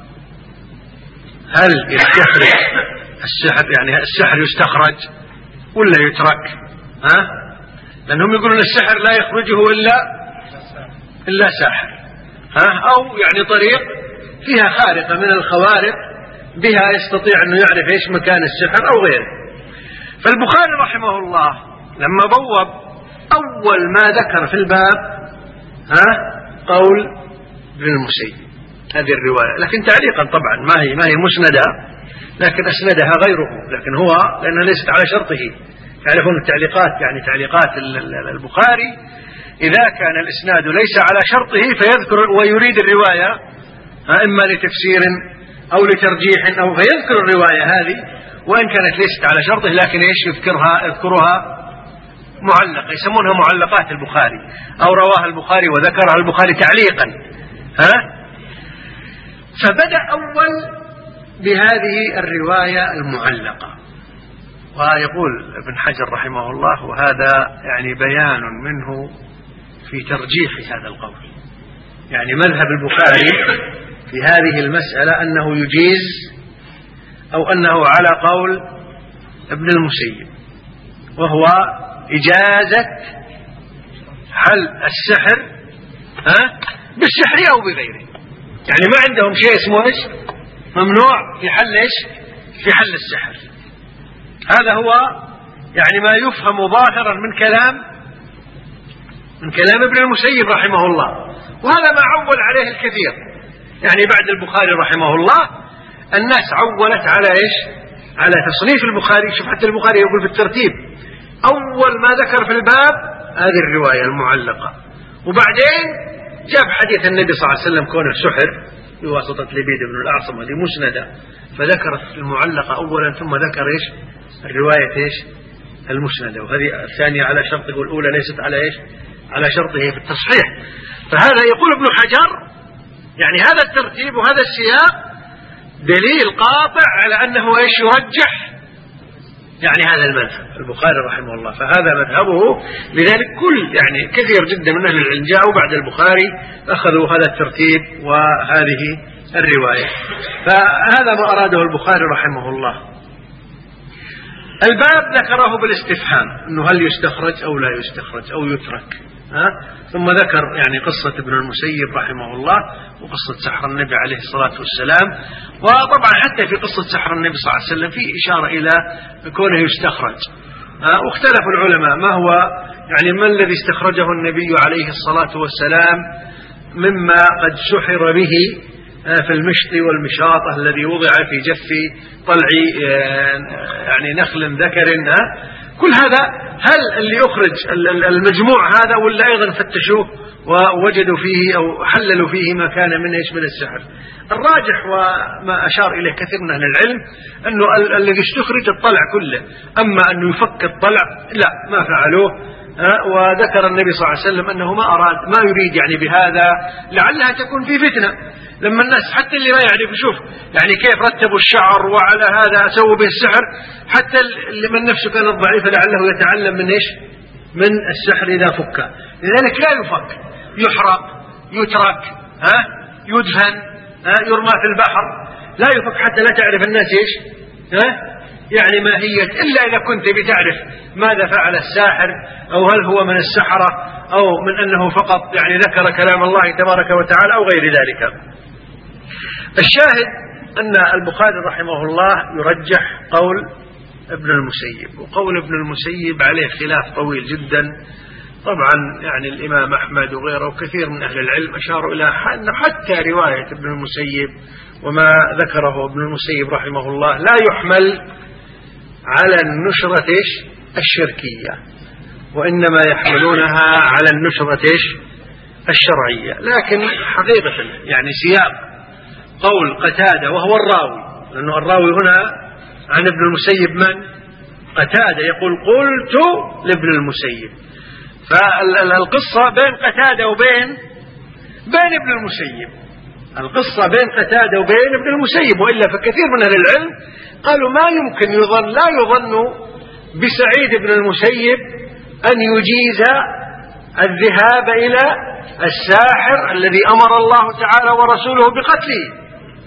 هل يستخرج السحر، يعني السحر يستخرج ولا يترك؟ ها؟ لأنهم يقولون السحر لا يخرجه إلا إلا ساحر، ها؟ أو يعني طريق فيها خارقة من الخوارق بها يستطيع أنه يعرف إيش مكان السحر أو غيره. فالبخاري رحمه الله لما بوب أول ما ذكر في الباب ها قول ابن المسيب هذه الرواية، لكن تعليقا طبعا ما هي ما هي مسندة، لكن أسندها غيره، لكن هو لأنها ليست على شرطه. تعرفون التعليقات يعني تعليقات البخاري إذا كان الإسناد ليس على شرطه فيذكر ويريد الرواية إما لتفسير أو لترجيح أو فيذكر الرواية هذه وإن كانت ليست على شرطه، لكن إيش يذكرها يذكرها معلقة، يسمونها معلقات البخاري، أو رواها البخاري وذكرها البخاري تعليقا. ها؟ فبدأ أول بهذه الرواية المعلقة، ويقول ابن حجر رحمه الله وهذا يعني بيان منه في ترجيح هذا القول، يعني مذهب البخاري في هذه المسألة أنه يجيز أو أنه على قول ابن المسيب، وهو إجازة حل السحر ها بالسحر أو بغيره، يعني ما عندهم شيء اسمه إيش ممنوع في حل إيش في حل السحر. هذا هو يعني ما يفهم ظاهرا من كلام من كلام ابن المسيب رحمه الله، وهذا ما عول عليه الكثير. يعني بعد البخاري رحمه الله الناس عولت على إيش على تصنيف البخاري. شوف حتى البخاري يقول في الترتيب أول ما ذكر في الباب هذه الرواية المعلقة، وبعدين جاب حديث النبي صلى الله عليه وسلم كونه سحر بواسطة لبيد بن الأعصم هذه مسندة، فذكر المعلقة أولا ثم ذكر إيش الرواية إيش المسندة، وهذه الثانية على شرطه والأولى ليست على إيش على شرطه في التصحيح. فهذا يقول ابن حجر يعني هذا الترتيب وهذا السياق دليل قاطع على أنه إيش يرجح يعني هذا المذهب البخاري رحمه الله، فهذا مذهبه. لذلك كل يعني كثير جدا من أهل العلم جاءوا بعد البخاري أخذوا هذا الترتيب وهذه الرواية، فهذا ما أراده البخاري رحمه الله. الباب ذكره بالاستفهام أنه هل يستخرج أو لا يستخرج أو يترك، ها؟ ثم ذكر يعني قصة ابن المسيب رحمه الله وقصة سحر النبي عليه الصلاة والسلام. وطبعا حتى في قصة سحر النبي صلى الله عليه وسلم في إشارة إلى كونه يستخرج. واختلف العلماء ما هو يعني ما الذي استخرجه النبي عليه الصلاة والسلام مما قد سحر به في المشط والمشاطة الذي وضع في جف طلع يعني نخل ذكر. كل هذا هل اللي يخرج المجموع هذا ولا أيضا فتشوه ووجدوا فيه أو حللوا فيه ما كان من إيش من السحر؟ الراجح وما أشار إليه كثير من أهل العلم أنه الذي استخرج الطلع كله، أما أنه يفك الطلع لا ما فعلوه. وذكر النبي صلى الله عليه وسلم أنه ما أراد ما يريد يعني بهذا لعلها تكون في فتنة لما الناس حتى اللي ما يعرف يشوف يعني كيف رتبوا الشعر وعلى هذا سووا به السحر، حتى اللي من نفسه كانت ضعيفة لعله يتعلم من إيش من السحر إذا فك. لذلك لا يفك، يحرق، يترك، ها يدفن، ها يرمى في البحر، لا يفك حتى لا تعرف الناس إيش ها يعني ماهية، إلا إذا كنت بتعرف ماذا فعل الساحر أو هل هو من السحرة أو من أنه فقط يعني ذكر كلام الله تبارك وتعالى أو غير ذلك. الشاهد أن البخاري رحمه الله يرجح قول ابن المسيب، وقول ابن المسيب عليه خلاف طويل جدا. طبعا يعني الإمام أحمد وغيره وكثير من أهل العلم أشاروا إلى أن حتى رواية ابن المسيب وما ذكره ابن المسيب رحمه الله لا يحمل على النشرة الشركية، وإنما يحملونها على النشرة الشرعية. لكن حقيقة يعني سياق قول قتادة وهو الراوي، لأنه الراوي هنا عن ابن المسيب من؟ قتادة، يقول قلت لابن المسيب، فالقصة بين قتادة وبين بين ابن المسيب، القصة بين قتادة وبين ابن المسيب. وإلا فكثير من أهل العلم قالوا ما يمكن يظن لا يظن بسعيد بن المسيب أن يجيز الذهاب إلى الساحر الذي أمر الله تعالى ورسوله بقتله.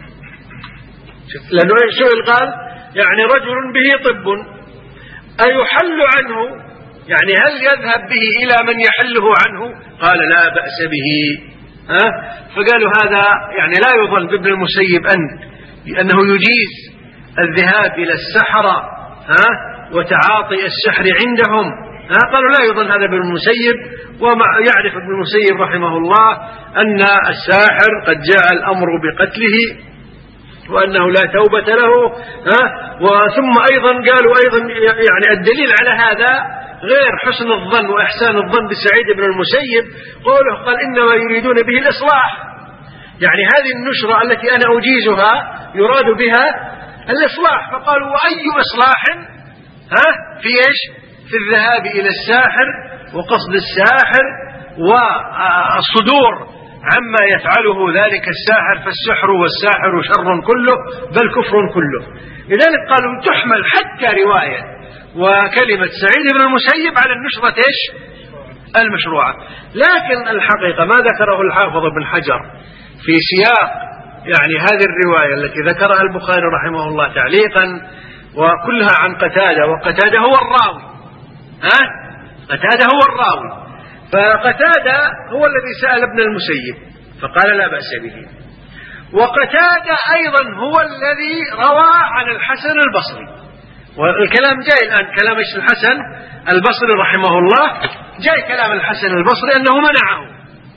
لأنه سئل قال يعني رجل به طب أيحل عنه، يعني هل يذهب به إلى من يحله عنه؟ قال لا بأس به. أه؟ فقالوا هذا يعني لا يظن بابن المسيب أن أنه يجيز الذهاب إلى السحرة ها وتعاطي السحر عندهم. ها قالوا لا يظن هذا ابن المسيب، ويعرف ابن المسيب رحمه الله أن الساحر قد جاء الأمر بقتله وأنه لا توبة له. ها وثم أيضا قالوا أيضا يعني الدليل على هذا غير حسن الظن وإحسان الظن بسعيد بن المسيب قوله قال إنما يريدون به الإصلاح، يعني هذه النشرة التي أنا أجيزها يراد بها الإصلاح. فقالوا وأي إصلاح ها في إيش في الذهاب إلى الساحر وقصد الساحر والصدور عما يفعله ذلك الساحر، فالسحر والساحر شر كله بل كفر كله. لذلك قالوا تحمل حتى رواية وكلمة سعيد بن المسيب على النشرة إيش المشروعة. لكن الحقيقة ما ذكره الحافظ بن حجر في سياق يعني هذه الرواية التي ذكرها البخاري رحمه الله تعليقا وكلها عن قتادة، وقتادة هو الراوي. ها قتادة هو الراوي، فقتادة هو الذي سأل ابن المسيب فقال لا بأس به. وقتادة أيضا هو الذي روى عن الحسن البصري، والكلام جاي الآن كلام الحسن البصري رحمه الله، جاي كلام الحسن البصري أنه منعه.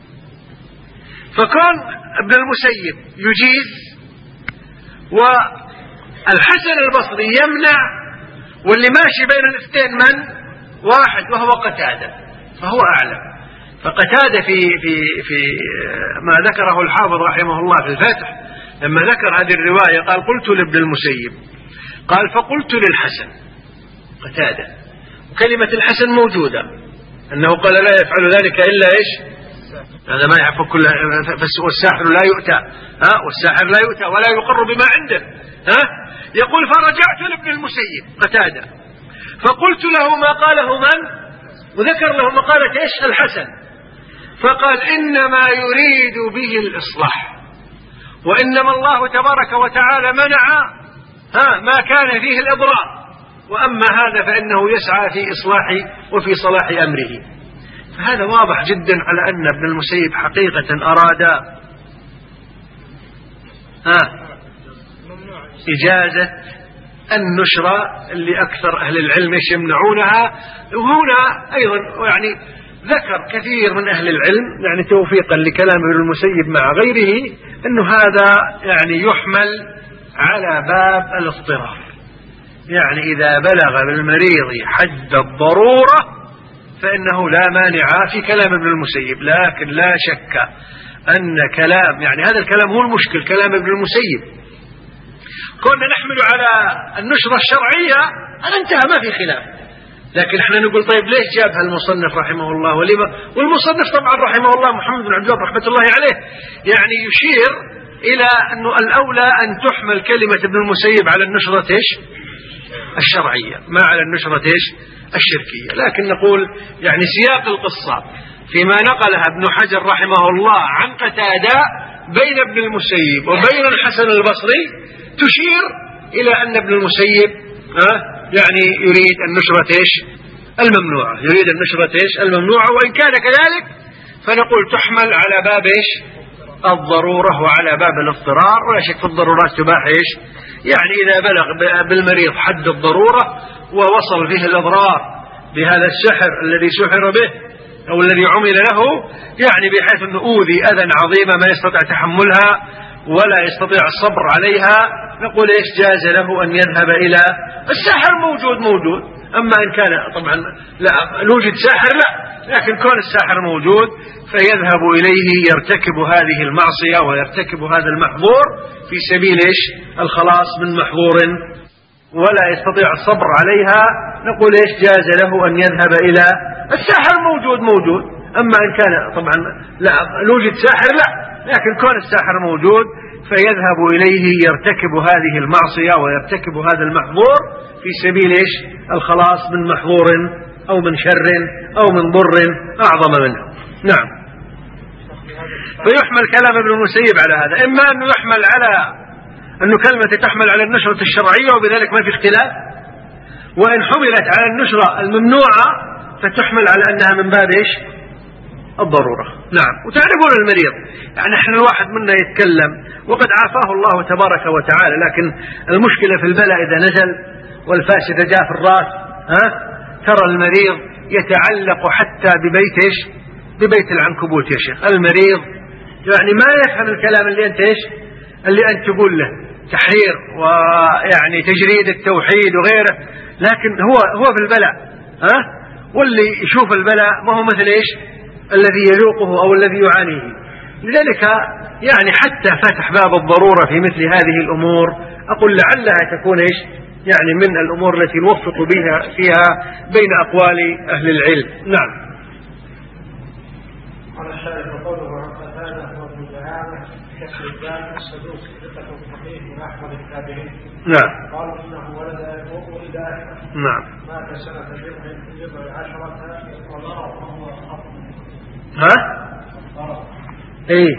فكان ابن المسيب يجيز والحسن البصري يمنع، واللي ماشي بين الاثنين من؟ واحد وهو قتادة، فهو أعلم. فقتادة في في في ما ذكره الحافظ رحمه الله في الفتح لما ذكر هذه الرواية قال قلت لابن المسيب قال فقلت للحسن قتادة، وكلمة الحسن موجودة أنه قال لا يفعل ذلك إلا إيش هذا ما يعرف كل، والساحر لا يؤتى ها والساحر لا يؤتى ولا يقر بما عنده. ها يقول فرجعت لابن المسيب قتادة فقلت له ما قاله من، وذكر له مقالة إيش الحسن، فقال إنما يريد به الإصلاح، وإنما الله تبارك وتعالى منع ها ما كان فيه الإضرار، وأما هذا فإنه يسعى في إصلاح وفي صلاح أمره. هذا واضح جدا على أن ابن المسيب حقيقة أراد ها إجازة النشرة اللي أكثر أهل العلم يمنعونها. وهنا أيضا يعني ذكر كثير من أهل العلم يعني توفيقا لكلام ابن المسيب مع غيره أنه هذا يعني يحمل على باب الاضطرار، يعني إذا بلغ بالمريض حد الضرورة فإنه لا مانع في كلام ابن المسيب. لكن لا شك أن كلام يعني هذا الكلام هو المشكل، كلام ابن المسيب كنا نحمل على النشرة الشرعية أن انتهى ما في خلاف. لكن احنا نقول طيب ليش جابها المصنف رحمه الله ولما؟ والمصنف طبعا رحمه الله محمد بن عبد الوهاب رحمة الله عليه يعني يشير إلى أنه الأولى أن تحمل كلمة ابن المسيب على النشرة إيش الشرعية ما على النشرة إيش الشركية. لكن نقول يعني سياق القصة فيما نقلها ابن حجر رحمه الله عن قتادة بين ابن المسيب وبين الحسن البصري تشير إلى أن ابن المسيب ها يعني يريد النشرة إيش الممنوعة، يريد النشرة إيش الممنوعة. وإن كان كذلك فنقول تحمل على باب إيش الضرورة وعلى باب الاضطرار، ولا شك في الضرورات تباح إيش يعني إذا بلغ بالمريض حد الضرورة ووصل فيه الإضرار بهذا السحر الذي سحر به أو الذي عمل له يعني بحيث أنه أوذي أذى عظيما ما يستطيع تحملها ولا يستطيع الصبر عليها، نقول إيش جاز له أن يذهب إلى الساحر. موجود موجود أما إن كان طبعا لا نوجد ساحر لا، لكن كون الساحر موجود فيذهب إليه يرتكب هذه المعصية ويرتكب هذا المحظور في سبيل إيش الخلاص من محظور ولا يستطيع الصبر عليها، نقول إيش جاز له أن يذهب إلى الساحر. موجود موجود أما إن كان طبعا لا نوجد ساحر لا، لكن كون الساحر موجود فيذهب إليه يرتكب هذه المعصية ويرتكب هذا المحظور في سبيل إيش الخلاص من محظور أو من شر أو من ضر أعظم منه. نعم. فيحمل كلام ابن المسيب على هذا، إما أنه يحمل على أنه كلمة تحمل على النشرة الشرعية وبذلك ما في اختلاف، وإن حملت على النشرة الممنوعة فتحمل على أنها من باب إيش الضرورة. نعم. وتعرفون المريض يعني احنا الواحد منا يتكلم وقد عافاه الله تبارك وتعالى، لكن المشكلة في البلاء إذا نزل والفاس إذا جاء في الرأس ها ترى المريض يتعلق حتى ببيت إيش ببيت العنكبوت يا شيخ. المريض يعني ما يفهم الكلام اللي أنت إيش اللي أنت تقول له تحرير ويعني تجريد التوحيد وغيره، لكن هو هو في البلاء ها واللي يشوف البلاء ما هو مثل إيش الذي يذوقه أو الذي يعانيه. لذلك يعني حتى فتح باب الضرورة في مثل هذه الأمور أقول لعلها تكون إيش يعني من الأمور التي نوفق بها فيها بين أقوال أهل العلم. نعم. قال الشارح قوله عن قتادة وابن دعامة كسر الدال الصدوق ثقة فقيه من أحمد التابعين. نعم. قالوا إنه ولد ولد نعم. مات سنة بضع عشرة وهو ها؟ ايه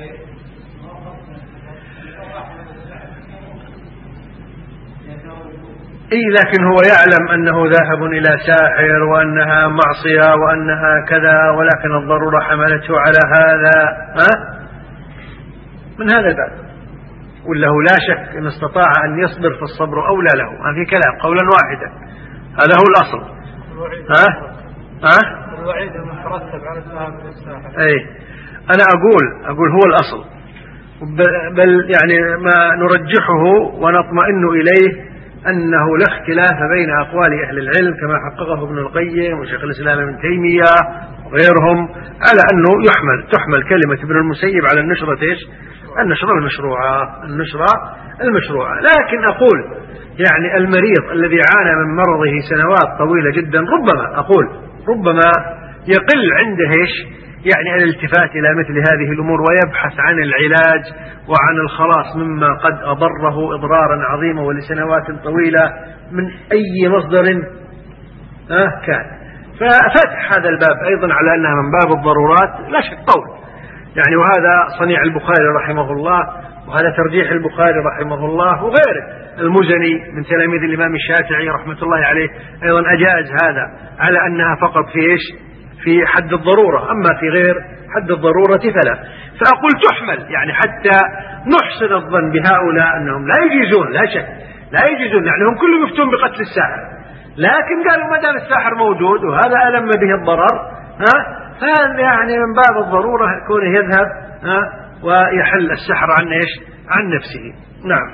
اي لكن هو يعلم انه ذاهب الى ساحر وانها معصية وانها كذا، ولكن الضرورة حملته على هذا ها من هذا الباب. وله لا شك ان استطاع ان يصبر فالصبر اولى له، ما في كلام قولا واحدا، هذا هو الاصل. ها ها الوعيد المترتب على الذهاب الى الساحر. اي انا اقول اقول هو الاصل، بل يعني ما نرجحه ونطمئن اليه أنه لا اختلاف بين أقوال أهل العلم كما حققه ابن القيم وشيخ الإسلام ابن تيمية وغيرهم على أنه يحمل تحمل كلمة ابن المسيب على النشرة إيش النشرة المشروعة النشرة المشروعة. لكن أقول يعني المريض الذي عانى من مرضه سنوات طويلة جدا ربما أقول ربما يقل عنده إيش يعني الالتفات إلى مثل هذه الأمور ويبحث عن العلاج وعن الخلاص مما قد أضره إضرارا عظيما ولسنوات طويلة من أي مصدر آه كان. ففتح هذا الباب أيضا على أنها من باب الضرورات لا شك قول يعني، وهذا صنيع البخاري رحمه الله وهذا ترجيح البخاري رحمه الله وغيره. المزني من تلاميذ الإمام الشافعي رحمة الله عليه أيضا أجاز هذا على أنها فقط في إيش في حد الضرورة، أما في غير حد الضرورة فلا. فأقول تحمل يعني حتى نحسن الظن بهؤلاء أنهم لا يجيزون، لا شك لا يجيزون، يعني هم كلهم يفتون بقتل الساحر، لكن قالوا ما دام الساحر موجود وهذا ألم به الضرر ها هذا يعني من باب الضرورة كونه يذهب ها ويحل السحر عن ايش؟ عن نفسه. نعم.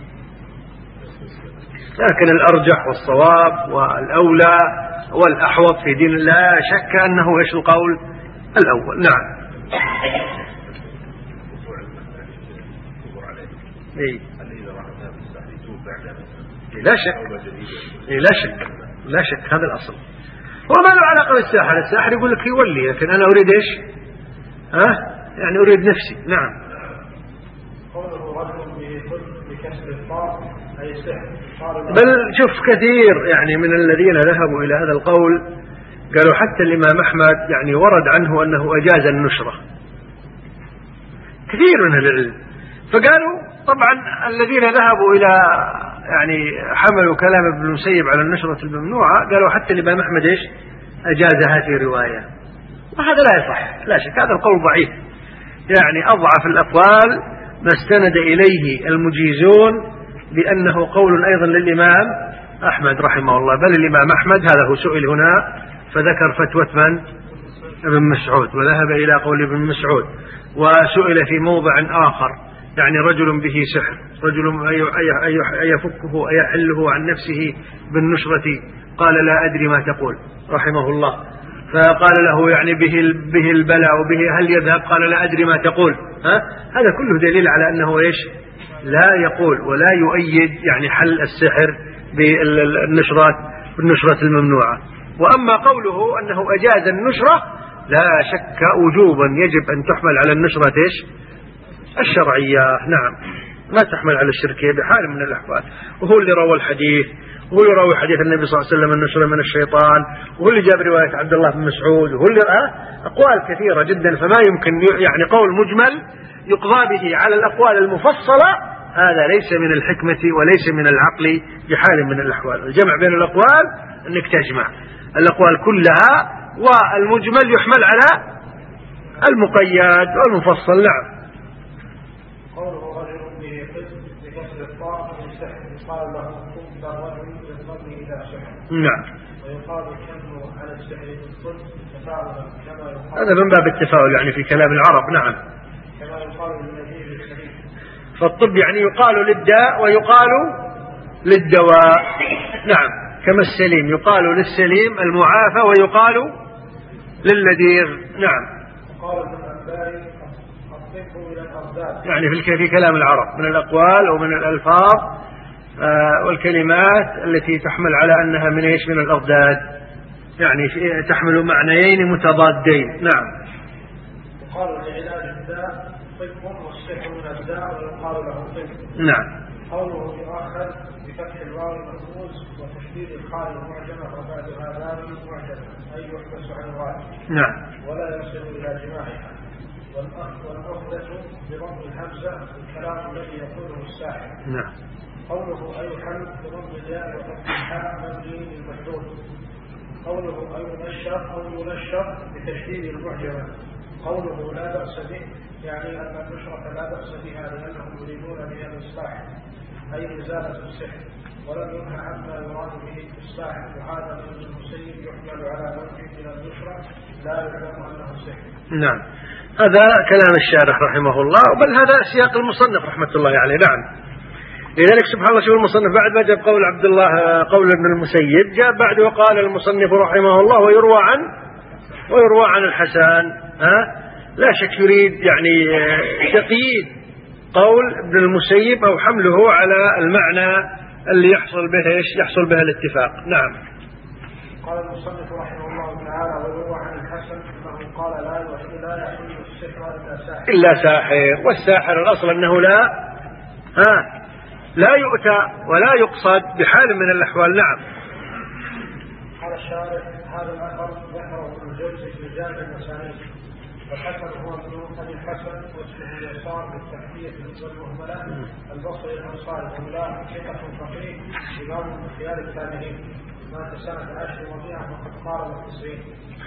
لكن الأرجح والصواب والأولى والأحوط في دين الله لا شك أنه ايش القول الأول. نعم. إيه؟ لا شك إيه لا شك لا شك هذا الأصل. هو ما له علاقة بالساحر، الساحر يقول لك يولي، لكن أنا أريد إيش؟ ها؟ يعني أريد نفسي. نعم. بل شوف كثير يعني من الذين ذهبوا إلى هذا القول قالوا حتى الإمام أحمد يعني ورد عنه أنه أجاز النشرة، كثير من العلم. فقالوا طبعا الذين ذهبوا إلى يعني حملوا كلام ابن المسيب على النشرة الممنوعة قالوا حتى الإمام أحمد إيش أجازها في رواية، وهذا لا يصح لا شك، هذا القول ضعيف، يعني أضعف الأقوال ما استند إليه المجيزون بأنه قول أيضا للإمام أحمد رحمه الله. بل الإمام أحمد هذا هو سئل هنا فذكر فتوى من؟ ابن مسعود، وذهب إلى قول ابن مسعود. وسئل في موضع آخر يعني رجل به سحر، رجل أيفكه أيحله عن نفسه بالنشرة، قال لا أدري ما تقول رحمه الله. فقال له يعني به به البلاء وبه هل يذهب؟ قال لا أدري ما تقول. ها؟ هذا كله دليل على أنه إيش لا يقول ولا يؤيد يعني حل السحر بالنشرات بالنشرة الممنوعة. وأما قوله أنه أجاز النشرة لا شك وجوبا يجب أن تحمل على النشرة إيش الشرعية. نعم، ما تحمل على الشركية بحال من الأحوال. وهو اللي روى الحديث، وهو اللي روى حديث النبي صلى الله عليه وسلم النشر من الشيطان، وهو اللي جاب رواية عبد الله بن مسعود، وهو اللي رأى أقوال كثيرة جدا. فما يمكن يعني قول مجمل يقضى به على الأقوال المفصلة، هذا ليس من الحكمة وليس من العقل بحال من الأحوال. الجمع بين الأقوال أنك تجمع الأقوال كلها، والمجمل يحمل على المقيد والمفصل. نعم. قوله رجل به قسم بكسر الطاء يستحق قال له كنت رجل بالظن إذا سحر. نعم. ويقال كنه على السحر بالصدق تفاعلا كما يقال، هذا من باب التفاؤل يعني في كلام العرب. نعم. كما يقال للنبي السليم. فالطب يعني يقال للداء ويقال للدواء. نعم، كما السليم يقال للسليم المعافى ويقال للذير. نعم. وقال ابن الأنباري الطب إلى الأرزاق، يعني في في كلام العرب من الأقوال ومن الألفاظ آه والكلمات التي تحمل على أنها من إيش من الأضداد، يعني تحمل معنيين متضادين. نعم. وقال لعلاج الداء طب والسحر من الداء ويقال له طب. نعم. قوله يؤخذ بفتح الواو المهموز وتشديد الخاء المعجمة وبعدها لام معجمة أي يحبس عن الغاية. نعم. ولا يصل إلى جماعها. والأخذة بضم الهمزة الكلام الذي يقوله الساحر. نعم. قوله أي حمد بضم الياء وفتح الحاء مبني للمحذوف. قوله أي منشر أو ينشر بتشديد المعجمة. قوله لا بأس به يعني أن النشرة لا بأس بها لأنهم يريدون بها الإصلاح أي إزالة السحر، ولم ينهى عما يراد به الساحر. وهذا من المسيب يحمل على نوع من النشرة لا يعلم أنه سحر. نعم، هذا كلام الشارح رحمه الله، بل هذا سياق المصنف رحمة الله عليه. نعم. لذلك سبحان الله شوف المصنف بعد ما جاب قول عبد الله قول ابن المسيب جاء بعد وقال المصنف رحمه الله ويروى عن ويروى عن الحسن. ها لا شك يريد يعني تقييد قول ابن المسيب أو حمله على المعنى اللي يحصل به إيش يحصل به الاتفاق. نعم. قال المصنف رحمه الله تعالى ويروى عن الحسن أنه قال لا لا يحل السحر إلا ساحر إلا ساحر، والساحر الأصل أنه لا ها لا يؤتى ولا يقصد بحال من الأحوال. نعم. قال الشارع هذا الأثر ذكره ابن الجوزي في جامع المسانيد. والحسن هو ابن أبي الحسن واسمه اليسار بالتحديث والمهملات البصري الأنصاري ولا ثقة فقيه إمام من خيار التابعين مات سنة عشر ومئة وقد قارب التسعين.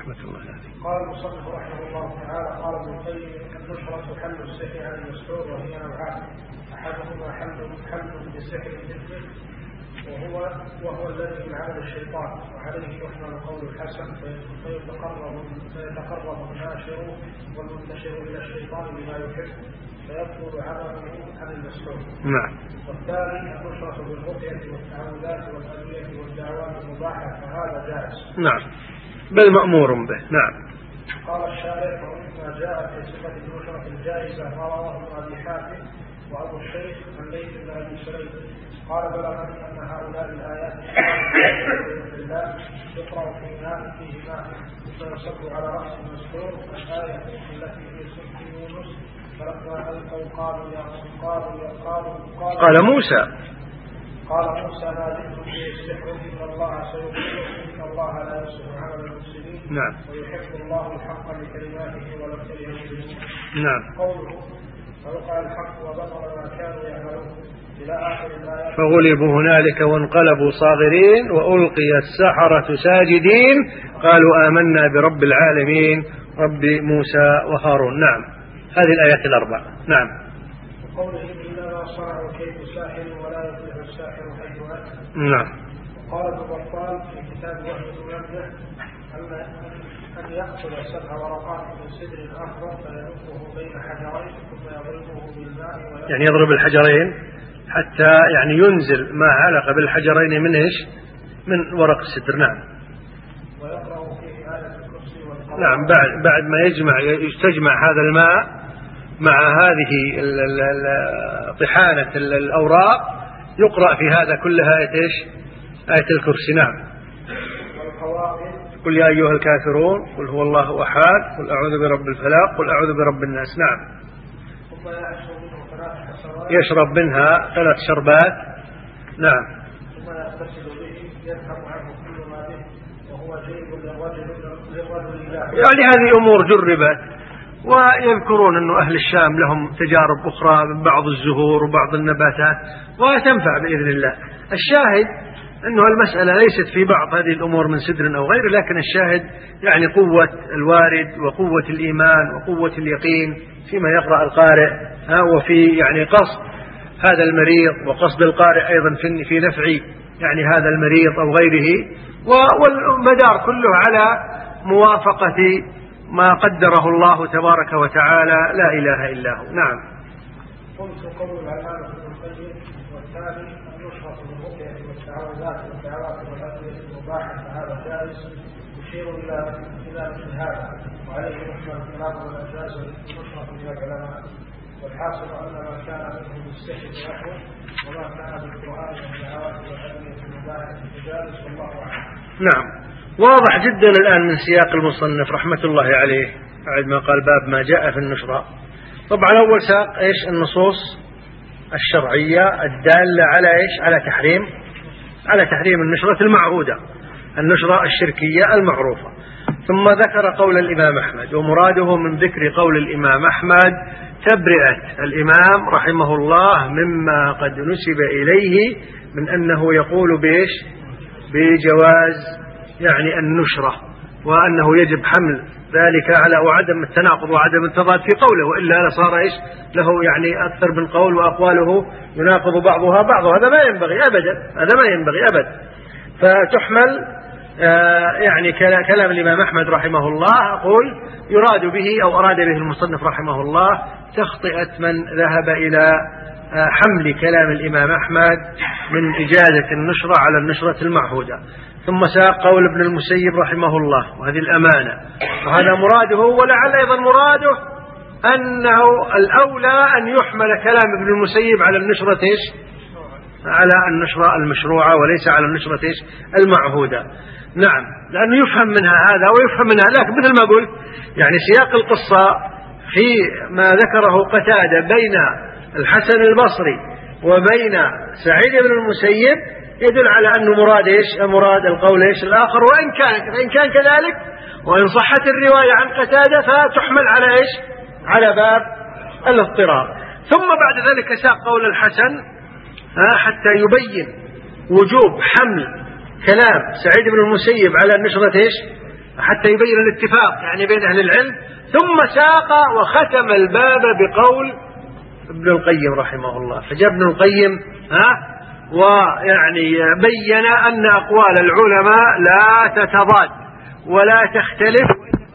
رحمة الله عليه. قال المصنف رحمه الله تعالى: قال ابن القيم: النشرة حل السحر عن المسحور وهي نوعان، أحدهما حل حل بسحر مثله وهو وهو الذي من عمل الشيطان، وعليه يحمل قول الحسن فيتقرب فيتقرب الناشر والمنتشر إلى الشيطان بما يحب فيبطل عمله عن المسحور. نعم. والثاني النشرة بالرقية والتعوذات والأدوية والدعوات المباحة فهذا جائز. نعم، بل مأمور به. نعم. قال الشارع: ومما جاء في صفة النشرة الجائزة رواه ابن أبي حاتم وأبو الشيخ عن ليث بن أبي سليم قال: بلغني أن هؤلاء الآيات الله يقرأ في ماء فيه ماء فيصب على رأس المسحور الآية التي في سورة يونس فلما ألقوا قالوا يا قالوا يا قالوا قال موسى قال موسى: ما جئتم به السحر إن الله سيبطله إن الله لا يصلح عمل المفسدين. نعم. ويحب الله الحق بكلماته ولو كره المجرمون. نعم. قوله: فوقع الحق وبطل ما كانوا يعملون إلى آخر الآيات. فغلبوا هنالك وانقلبوا صاغرين وألقي السحرة ساجدين قالوا آمنا برب العالمين رب موسى وهارون. نعم، هذه الآيات الأربع. نعم. وقوله: إنما صنعوا كيد ساحر ولا يفلح الساحر حيث أتى. نعم. وقال ابن بطال في كتاب وحي المنبه أن يأخذ سبع ورقات من سدر أخضر فينقه بين حجرين ثم يضربه بالماء يعني يضرب الحجرين حتى يعني ينزل ما علق بالحجرين من إيش؟ من ورق السدر. نعم. ويقرأ فيه آية الكرسي والقرآن. نعم، بعد بعد ما يجمع يستجمع هذا الماء مع هذه طحانة الأوراق يقرأ في هذا كلها آية إيش؟ آية الكرسي. نعم. قل يا أيها الكافرون قل هو الله أحد قل أعوذ برب الفلق قل أعوذ برب الناس. نعم. يشرب منها ثلاث شربات. نعم. ثم يغتسل به يذهب عنه كل ما به وهو جيد للرجل يعني هذه أمور جربت، ويذكرون أن أهل الشام لهم تجارب أخرى من بعض الزهور وبعض النباتات وتنفع بإذن الله. الشاهد أنه المسألة ليست في بعض هذه الأمور من سدر أو غيره، لكن الشاهد يعني قوة الوارد وقوة الإيمان وقوة اليقين فيما يقرأ القارئ، وفي يعني قصد هذا المريض وقصد القارئ أيضا في نفع يعني هذا المريض أو غيره، والمدار كله على موافقة ما قدره الله تبارك وتعالى لا إله إلا هو. نعم. قلت قول العلامة ابن القيم: والثاني النشرة بالرقية والتعاوذات والدعوات والأدوية المباحة فهذا جائز، يشير إلى إلى مثل هذا، وعليه يحمل الكلام والإجاز النشرة من العلماء. والحاصل أن ما كان منه بالسحر نحو وما كان بالقرآن من الدعوات والأدوية المباحة جائز والله أعلم. نعم، واضح جدا الآن من سياق المصنف رحمة الله عليه بعد ما قال باب ما جاء في النشرة. طبعا أول ساق إيش؟ النصوص الشرعية الدالة على إيش؟ على تحريم على تحريم النشرة المعهودة، النشرة الشركية المعروفة. ثم ذكر قول الإمام أحمد، ومراده من ذكر قول الإمام أحمد تبرئة الإمام رحمه الله مما قد نسب إليه من أنه يقول بإيش؟ بجواز يعني النشرة، وأنه يجب حمل ذلك على وعدم التناقض وعدم التضاد في قوله، وإلا لصار إيش له يعني أكثر من قول وأقواله يناقض بعضها بعضها. هذا ما ينبغي أبدا، هذا ما ينبغي أبدا. فتحمل آه يعني كلام الإمام أحمد رحمه الله، أقول يراد به أو أراد به المصنف رحمه الله تخطئة من ذهب إلى آه حمل كلام الإمام أحمد من إجازة النشرة على النشرة المعهودة. ثم ساق قول ابن المسيب رحمه الله، وهذه الأمانة، وهذا مراده، ولعل أيضا مراده أنه الأولى أن يحمل كلام ابن المسيب على النشرة على النشرة المشروعة وليس على النشرة المعهودة. نعم، لأنه يفهم منها هذا ويفهم منها، لكن مثل ما قلت يعني سياق القصة في ما ذكره قتادة بين الحسن البصري وبين سعيد بن المسيب يدل على أنه مراد إيش؟ مراد القول إيش الآخر، وإن كان فإن كان كذلك وإن صحت الرواية عن قتادة فتحمل على إيش؟ على باب الاضطرار. ثم بعد ذلك ساق قول الحسن حتى يبين وجوب حمل كلام سعيد بن المسيب على النشرة إيش؟ حتى يبين الاتفاق يعني بين أهل العلم، ثم ساق وختم الباب بقول ابن القيم رحمه الله. فجاء ابن القيم ها ويعني بين أن أقوال العلماء لا تتضاد ولا تختلف،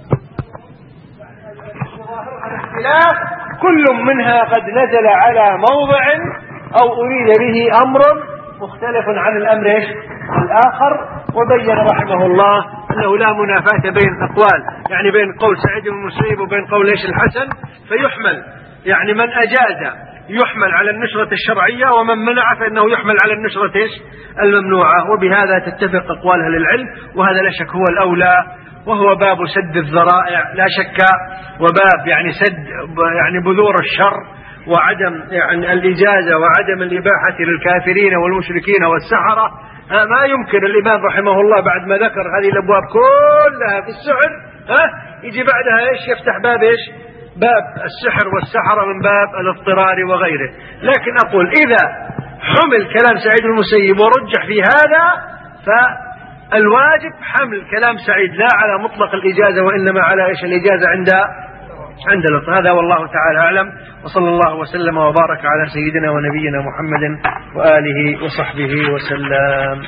كل منها قد نزل على موضع أو أريد به أمر مختلف عن الأمر الآخر. وبين رحمه الله أنه لا منافاة بين أقوال، يعني بين قول سعيد بن المسيب وبين قول إيش الحسن، فيحمل يعني من أجاز يحمل على النشرة الشرعية، ومن منع فإنه يحمل على النشرة الممنوعة. وبهذا تتفق أقوال أهل العلم، وهذا لا شك هو الأولى، وهو باب سد الذرائع لا شك، وباب يعني سد يعني بذور الشر، وعدم يعني الإجازة وعدم الإباحة للكافرين والمشركين والسحرة. ما يمكن الإمام رحمه الله بعد ما ذكر هذه الأبواب كلها في السحر ها يجي بعدها إيش يفتح باب إيش باب السحر والسحرة من باب الاضطرار وغيره. لكن أقول إذا حمل كلام سعيد المسيب ورجح في هذا فالواجب حمل كلام سعيد لا على مطلق الإجازة، وإنما على إيش الإجازة عند عند الاضطرار. هذا والله تعالى أعلم، وصلى الله وسلم وبارك على سيدنا ونبينا محمد وآله وصحبه وسلم.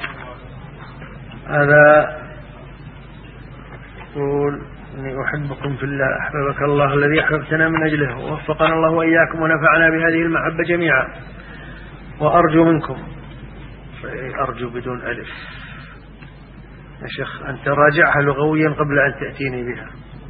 هذا يقول إني أحبكم في الله، أحببك الله الذي أحببتنا من أجله، ووفقنا الله وإياكم ونفعنا بهذه المحبة جميعا، وأرجو منكم، أرجو بدون ألف يا شيخ أن تراجعها لغويا قبل أن تأتيني بها.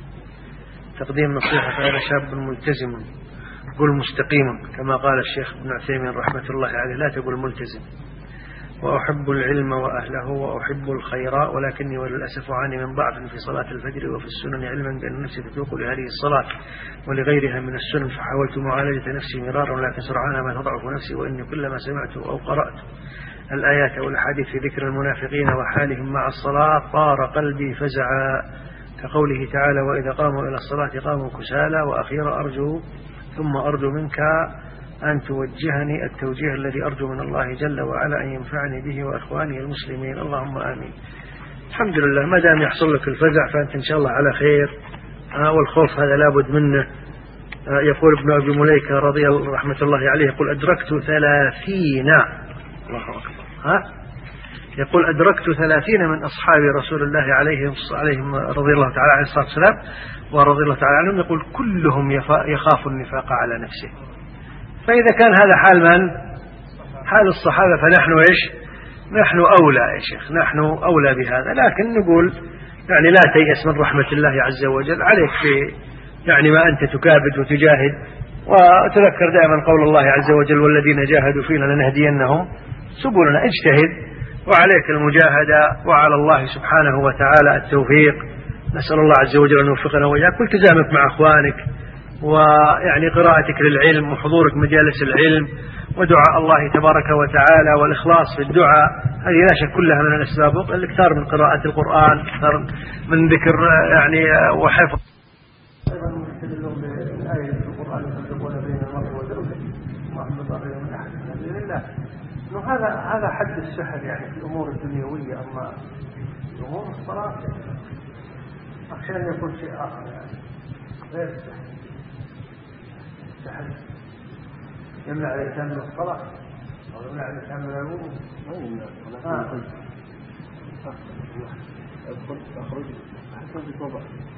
تقديم نصيحة على شاب ملتزم، قل مستقيم كما قال الشيخ ابن عثيمين رحمة الله عليه، لا تقول ملتزم. وأحب العلم وأهله وأحب الخير، ولكني وللأسف أعاني من ضعف في صلاة الفجر وفي السنن، علما بأن نفسي تتوق لهذه الصلاة ولغيرها من السنن، فحاولت معالجة نفسي مرارا ولكن سرعان ما تضعف نفسي، وإني كلما سمعت أو قرأت الآيات والأحاديث في ذكر المنافقين وحالهم مع الصلاة طار قلبي فزعا، كقوله تعالى وإذا قاموا إلى الصلاة قاموا كسالى. وأخيرا أرجو ثم أرجو منك أن توجهني التوجيه الذي أرجو من الله جل وعلا أن ينفعني به وأخواني المسلمين، اللهم آمين. الحمد لله، ما دام يحصل لك الفزع فأنت إن شاء الله على خير، آه والخوف هذا لابد منه. آه يقول ابن أبي مليكة رضي الله رحمة الله عليه، يقول أدركت ثلاثين الله أكبر ها يقول أدركت ثلاثين من أصحاب رسول الله عليهم عليهم رضي الله تعالى عليه الصلاة والسلام ورضي الله تعالى عنهم، يقول كلهم يخاف النفاق على نفسه. فإذا كان هذا حال من؟ حال الصحابة، فنحن إيش؟ نحن أولى يا شيخ، نحن أولى بهذا. لكن نقول يعني لا تيأس من رحمة الله عز وجل، عليك في يعني ما أنت تكابد وتجاهد، وتذكر دائما قول الله عز وجل والذين جاهدوا فينا لنهدينهم سبلنا. اجتهد وعليك المجاهدة، وعلى الله سبحانه وتعالى التوفيق. نسأل الله عز وجل أن يوفقنا وإياك، والتزامك مع أخوانك، ويعني قراءتك للعلم وحضورك مجالس العلم، ودعاء الله تبارك وتعالى والإخلاص في الدعاء، هذه لا شك كلها من الأسباب. الإكثار من قراءة القرآن، الإكثار من ذكر يعني وحفظ. هذا هذا حد السحر يعني في الأمور الدنيوية، أما أمور الصلاة أخشى أن يكون شيء آخر يعني غير السحر. السحر يمنع الإنسان من الصلاة أو يمنع الإنسان من الوضوء. ما يمنع الصلاة. أدخل أخرج حتى بتوضع.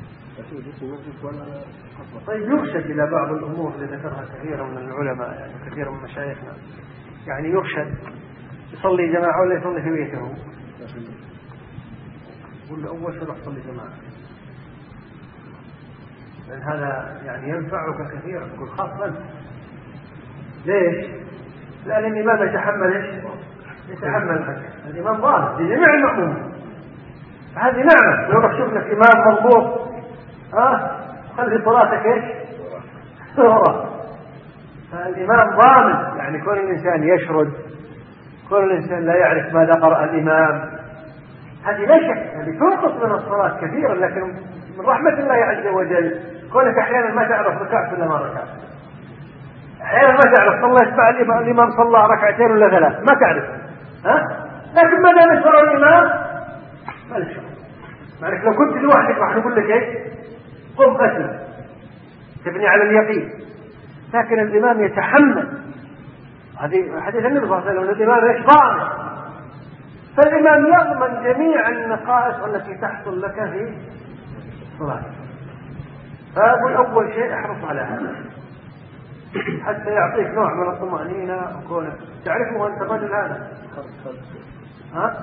طيب يرشد إلى بعض الأمور اللي ذكرها كثير من العلماء يعني كثير من مشايخنا، يعني يرشد يصلي جماعة ولا يصلي في بيته، يقول له أول شيء صلي جماعة، لأن هذا يعني ينفعك كثيرا. يقول خاصة ليش؟ لأن الإمام يتحمل إيش؟ يتحمل الحكم. الإمام ظالم لجميع المأمومين، هذه نعمة. لو رح شوف لك إمام مضبوط ها خلي صلاتك إيش؟ صورة. فالإمام ضامن، يعني كون الإنسان يشرد، كون الإنسان لا يعرف ماذا قرأ الإمام، هذه لا شك هذه تنقص من الصلاة كثيرا. لكن من رحمة الله عز وجل كونك أحيانا ما تعرف ركعت ولا ما ركعت، أحيانا ما تعرف صلى مع الإمام صلى ركعتين ولا ثلاث، ما تعرف ها. لكن ما دام يشرع الإمام ما لك شغل لو كنت لوحدك راح نقول لك ايش؟ قم أسلم، تبني على اليقين. لكن الإمام يتحمل، هذه حديث النبي صلى الله عليه وسلم، الإمام ايش؟ ضامن. فالإمام يضمن جميع النقائص التي تحصل لك في صلاتك. فأقول أول شيء احرص على هذا حتى يعطيك نوع من الطمأنينة وكونه تعرفه أنت الرجل هذا. ها؟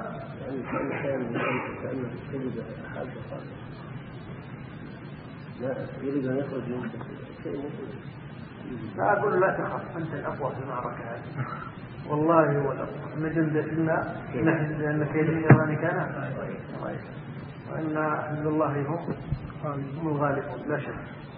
لا يريد أن يخرج من لا أقول لا تخف، أنت الأقوى في المعركة هذه، والله هو الأقوى. من جند الله نحن أن كيد الشيطان كان وأن حزب الله هم الغالبون لا شك.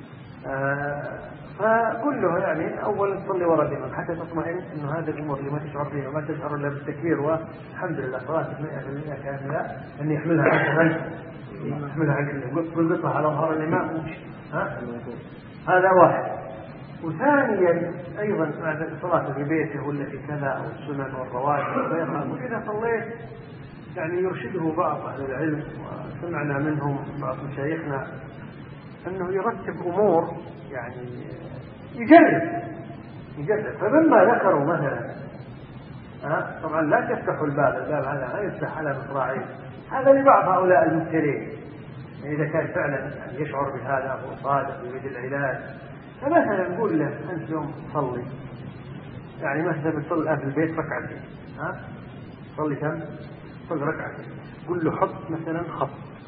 آه فكله يعني أولا تصلي وراء الإمام حتى تطمئن إنه هذا الأمور اللي ما تشعر فيها وما تشعر إلا بالتكبير، والحمد لله صلاتك مئة بالمئة كاملة، أن يحملها عنك يحملها عنك قلبتها على ظهر الإمام ومشي. ها؟ هذا واحد. وثانيا أيضا بعد الصلاة في بيته ولا في كذا أو السنن والرواتب وغيرها، وإذا صليت يعني يرشده بعض أهل العلم وسمعنا منهم بعض مشايخنا أنه يرتب أمور يعني يجرب يجرب. فمما ذكروا مثلا أه؟ طبعا لا تفتحوا الباب، الباب هذا لا يفتح على مصراعيه، هذا لبعض هؤلاء المبتلين إذا كان فعلا يعني يشعر بهذا هو صادق يريد العلاج. فمثلا نقول له أنت يوم تصلي يعني مثلا بتصلي الآن في البيت ركعتين، ها صلي كم؟ صلي ركعتين. قل له حط مثلا خط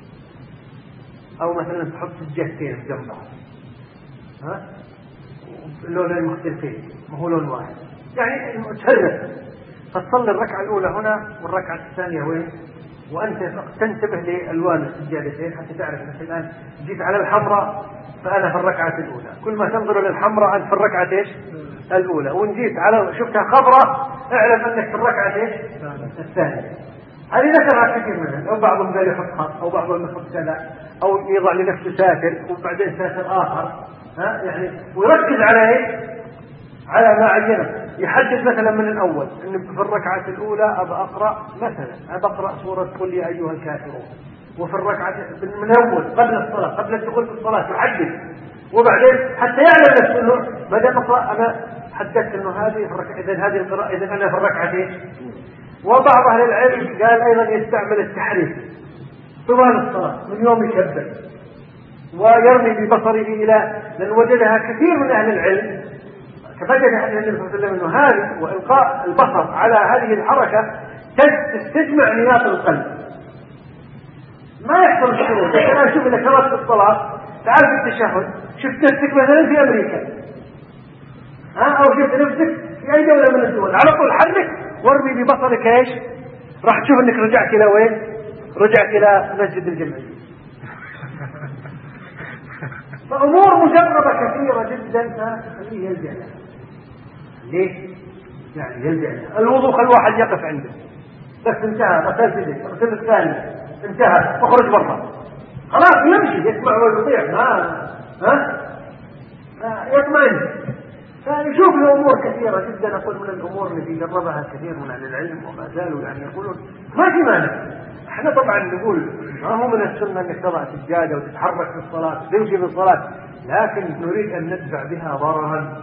أو مثلا تحط سجادتين جنب بعض، ها لونين مختلفين ما هو لون واحد، يعني تفرق. فتصلي الركعة الأولى هنا والركعة الثانية وين، وأنت تنتبه لألوان السجادتين حتى تعرف أنك الآن جيت على الحمراء فأنا في الركعة الأولى، كل ما تنظر للحمراء أنت في الركعة إيش؟ الأولى، وإن جيت على شفتها خضراء اعلم أنك في الركعة إيش؟ الثانية. هذه ذكرها كثير منها، أو بعضهم قال يحط خط أو بعضهم يحط كذا أو يضع لنفسه ساتر وبعدين ساتر آخر، ها يعني ويركز على إيش؟ على ما عينه. يحدد مثلا من الأول أن في الركعة الأولى أبى أقرأ مثلا أبى أقرأ سورة قل يا أيها الكافرون، وفي الركعة من أول قبل الصلاة قبل الدخول في الصلاة يحدد، وبعدين حتى يعلم نفسه إنه بدأ أقرأ أنا حددت إنه هذه في الركعة، إذا هذه القراءة إذا أنا في الركعتين. وبعض أهل العلم قال أيضا يستعمل التحريف طوال الصلاة من يوم يكبر ويرمي ببصره إلى، لأن وجدها كثير من أهل العلم فوجد حديث النبي صلى الله عليه وسلم انه هذه والقاء البصر على هذه الحركه تستجمع نيات القلب، ما يحصل الشروط. انا اشوف انك خلاص في الصلاه تعال في التشهد شفت نفسك مثلا في امريكا، ها او شفت نفسك في اي دوله من الدول، على طول حرك وارمي ببصرك ايش؟ راح تشوف انك رجعت الى وين؟ رجعت الى مسجد الجمعيه. فامور مجربه كثيره جدا فخليه يلجا لها. ليه؟ يعني يلجأ لها. الوضوء خل واحد يقف عنده بس انتهى، غسلت يدك غسلت الثاني انتهى اخرج برا خلاص يمشي يسمع ويطيع ما ها يطمئن. فنشوف الامور كثيره جدا. اقول من الامور التي جربها كثير من اهل العلم وما زالوا يعني يقولون ما في مانع. احنا طبعا نقول ما هو من السنه انك تضع سجاده وتتحرك في الصلاه تمشي في الصلاه، لكن نريد ان ندفع بها ضررا.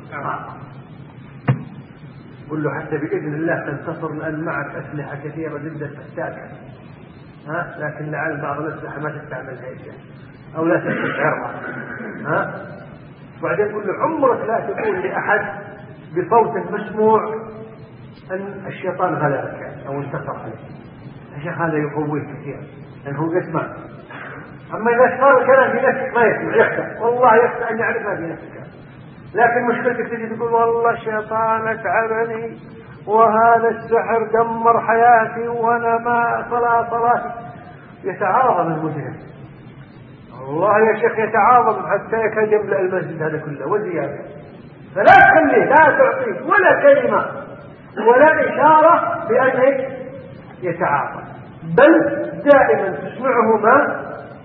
قل له حتى بإذن الله تنتصر لأن معك أسلحة كثيرة جدا تحتاجها، ها لكن لعل بعض الأسلحة ما تستعملها إيجا أو لا تستشعرها، ها وبعدين قل له عمرك لا تقول لأحد بصوت مسموع أن الشيطان غلبك أو انتصر عليك. الشيخ هذا يقوي كثير لأنه يسمع. أما إذا صار الكلام في نفسك ما يسمع يخشى، والله يخشى أن يعرفها في نفسك. لكن مشكلتك تجي تقول والله الشيطان اتعبني وهذا السحر دمر حياتي وانا ما صلاة صلاتي. يتعاظم المجرم والله يا شيخ يتعاظم حتى يكاد يملأ المسجد هذا كله وزيادة. فلا تخليه لا تعطيه ولا كلمة ولا إشارة بأنه يتعاظم، بل دائما تسمعه ما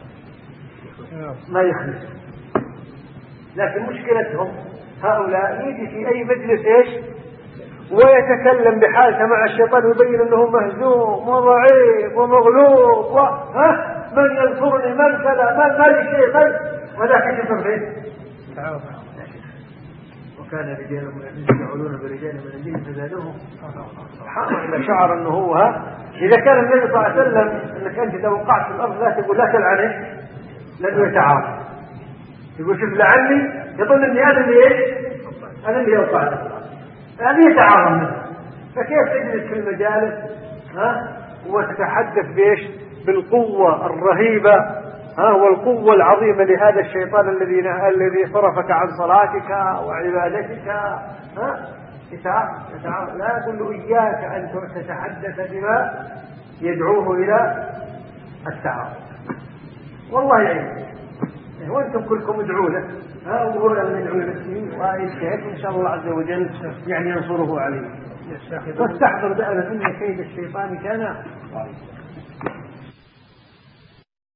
ما يخلص. لكن مشكلتهم هؤلاء يجي في أي مجلس إيش ويتكلم بحالته مع الشيطان ويبين أنه مهزوم وضعيف ومغلوب و... ها من ينصرني من كذا من ما لي شيء طيب ولكن يصير فين؟ تعاون. وكان رجال من الإنس يعولون برجال من الجن فزادوهم سبحان الله. إذا شعر أنه هو إذا كان النبي صلى الله عليه وسلم أنك أنت إذا وقعت في الأرض لا تقول لا تلعنه لأنه يتعاون. يقول شوف لعلي يظن أني أنا اللي إيش؟ أنا اللي أوقعت في الأرض. هذه يتعاون منه. فكيف تجلس في المجالس ها وتتحدث بإيش؟ بالقوة الرهيبة ها والقوة العظيمة لهذا الشيطان الذي الذي صرفك عن صلاتك وعبادتك ها يتعاون. لا يقول له إياك أن تتحدث بما يدعوه إلى التعاون. والله يعين وأنتم كلكم ادعوا له ها وقولوا له ندعو لنفسه وإن إن شاء الله عز وجل يعني ينصره عليه. واستحضر دائما أن كيد الشيطان كان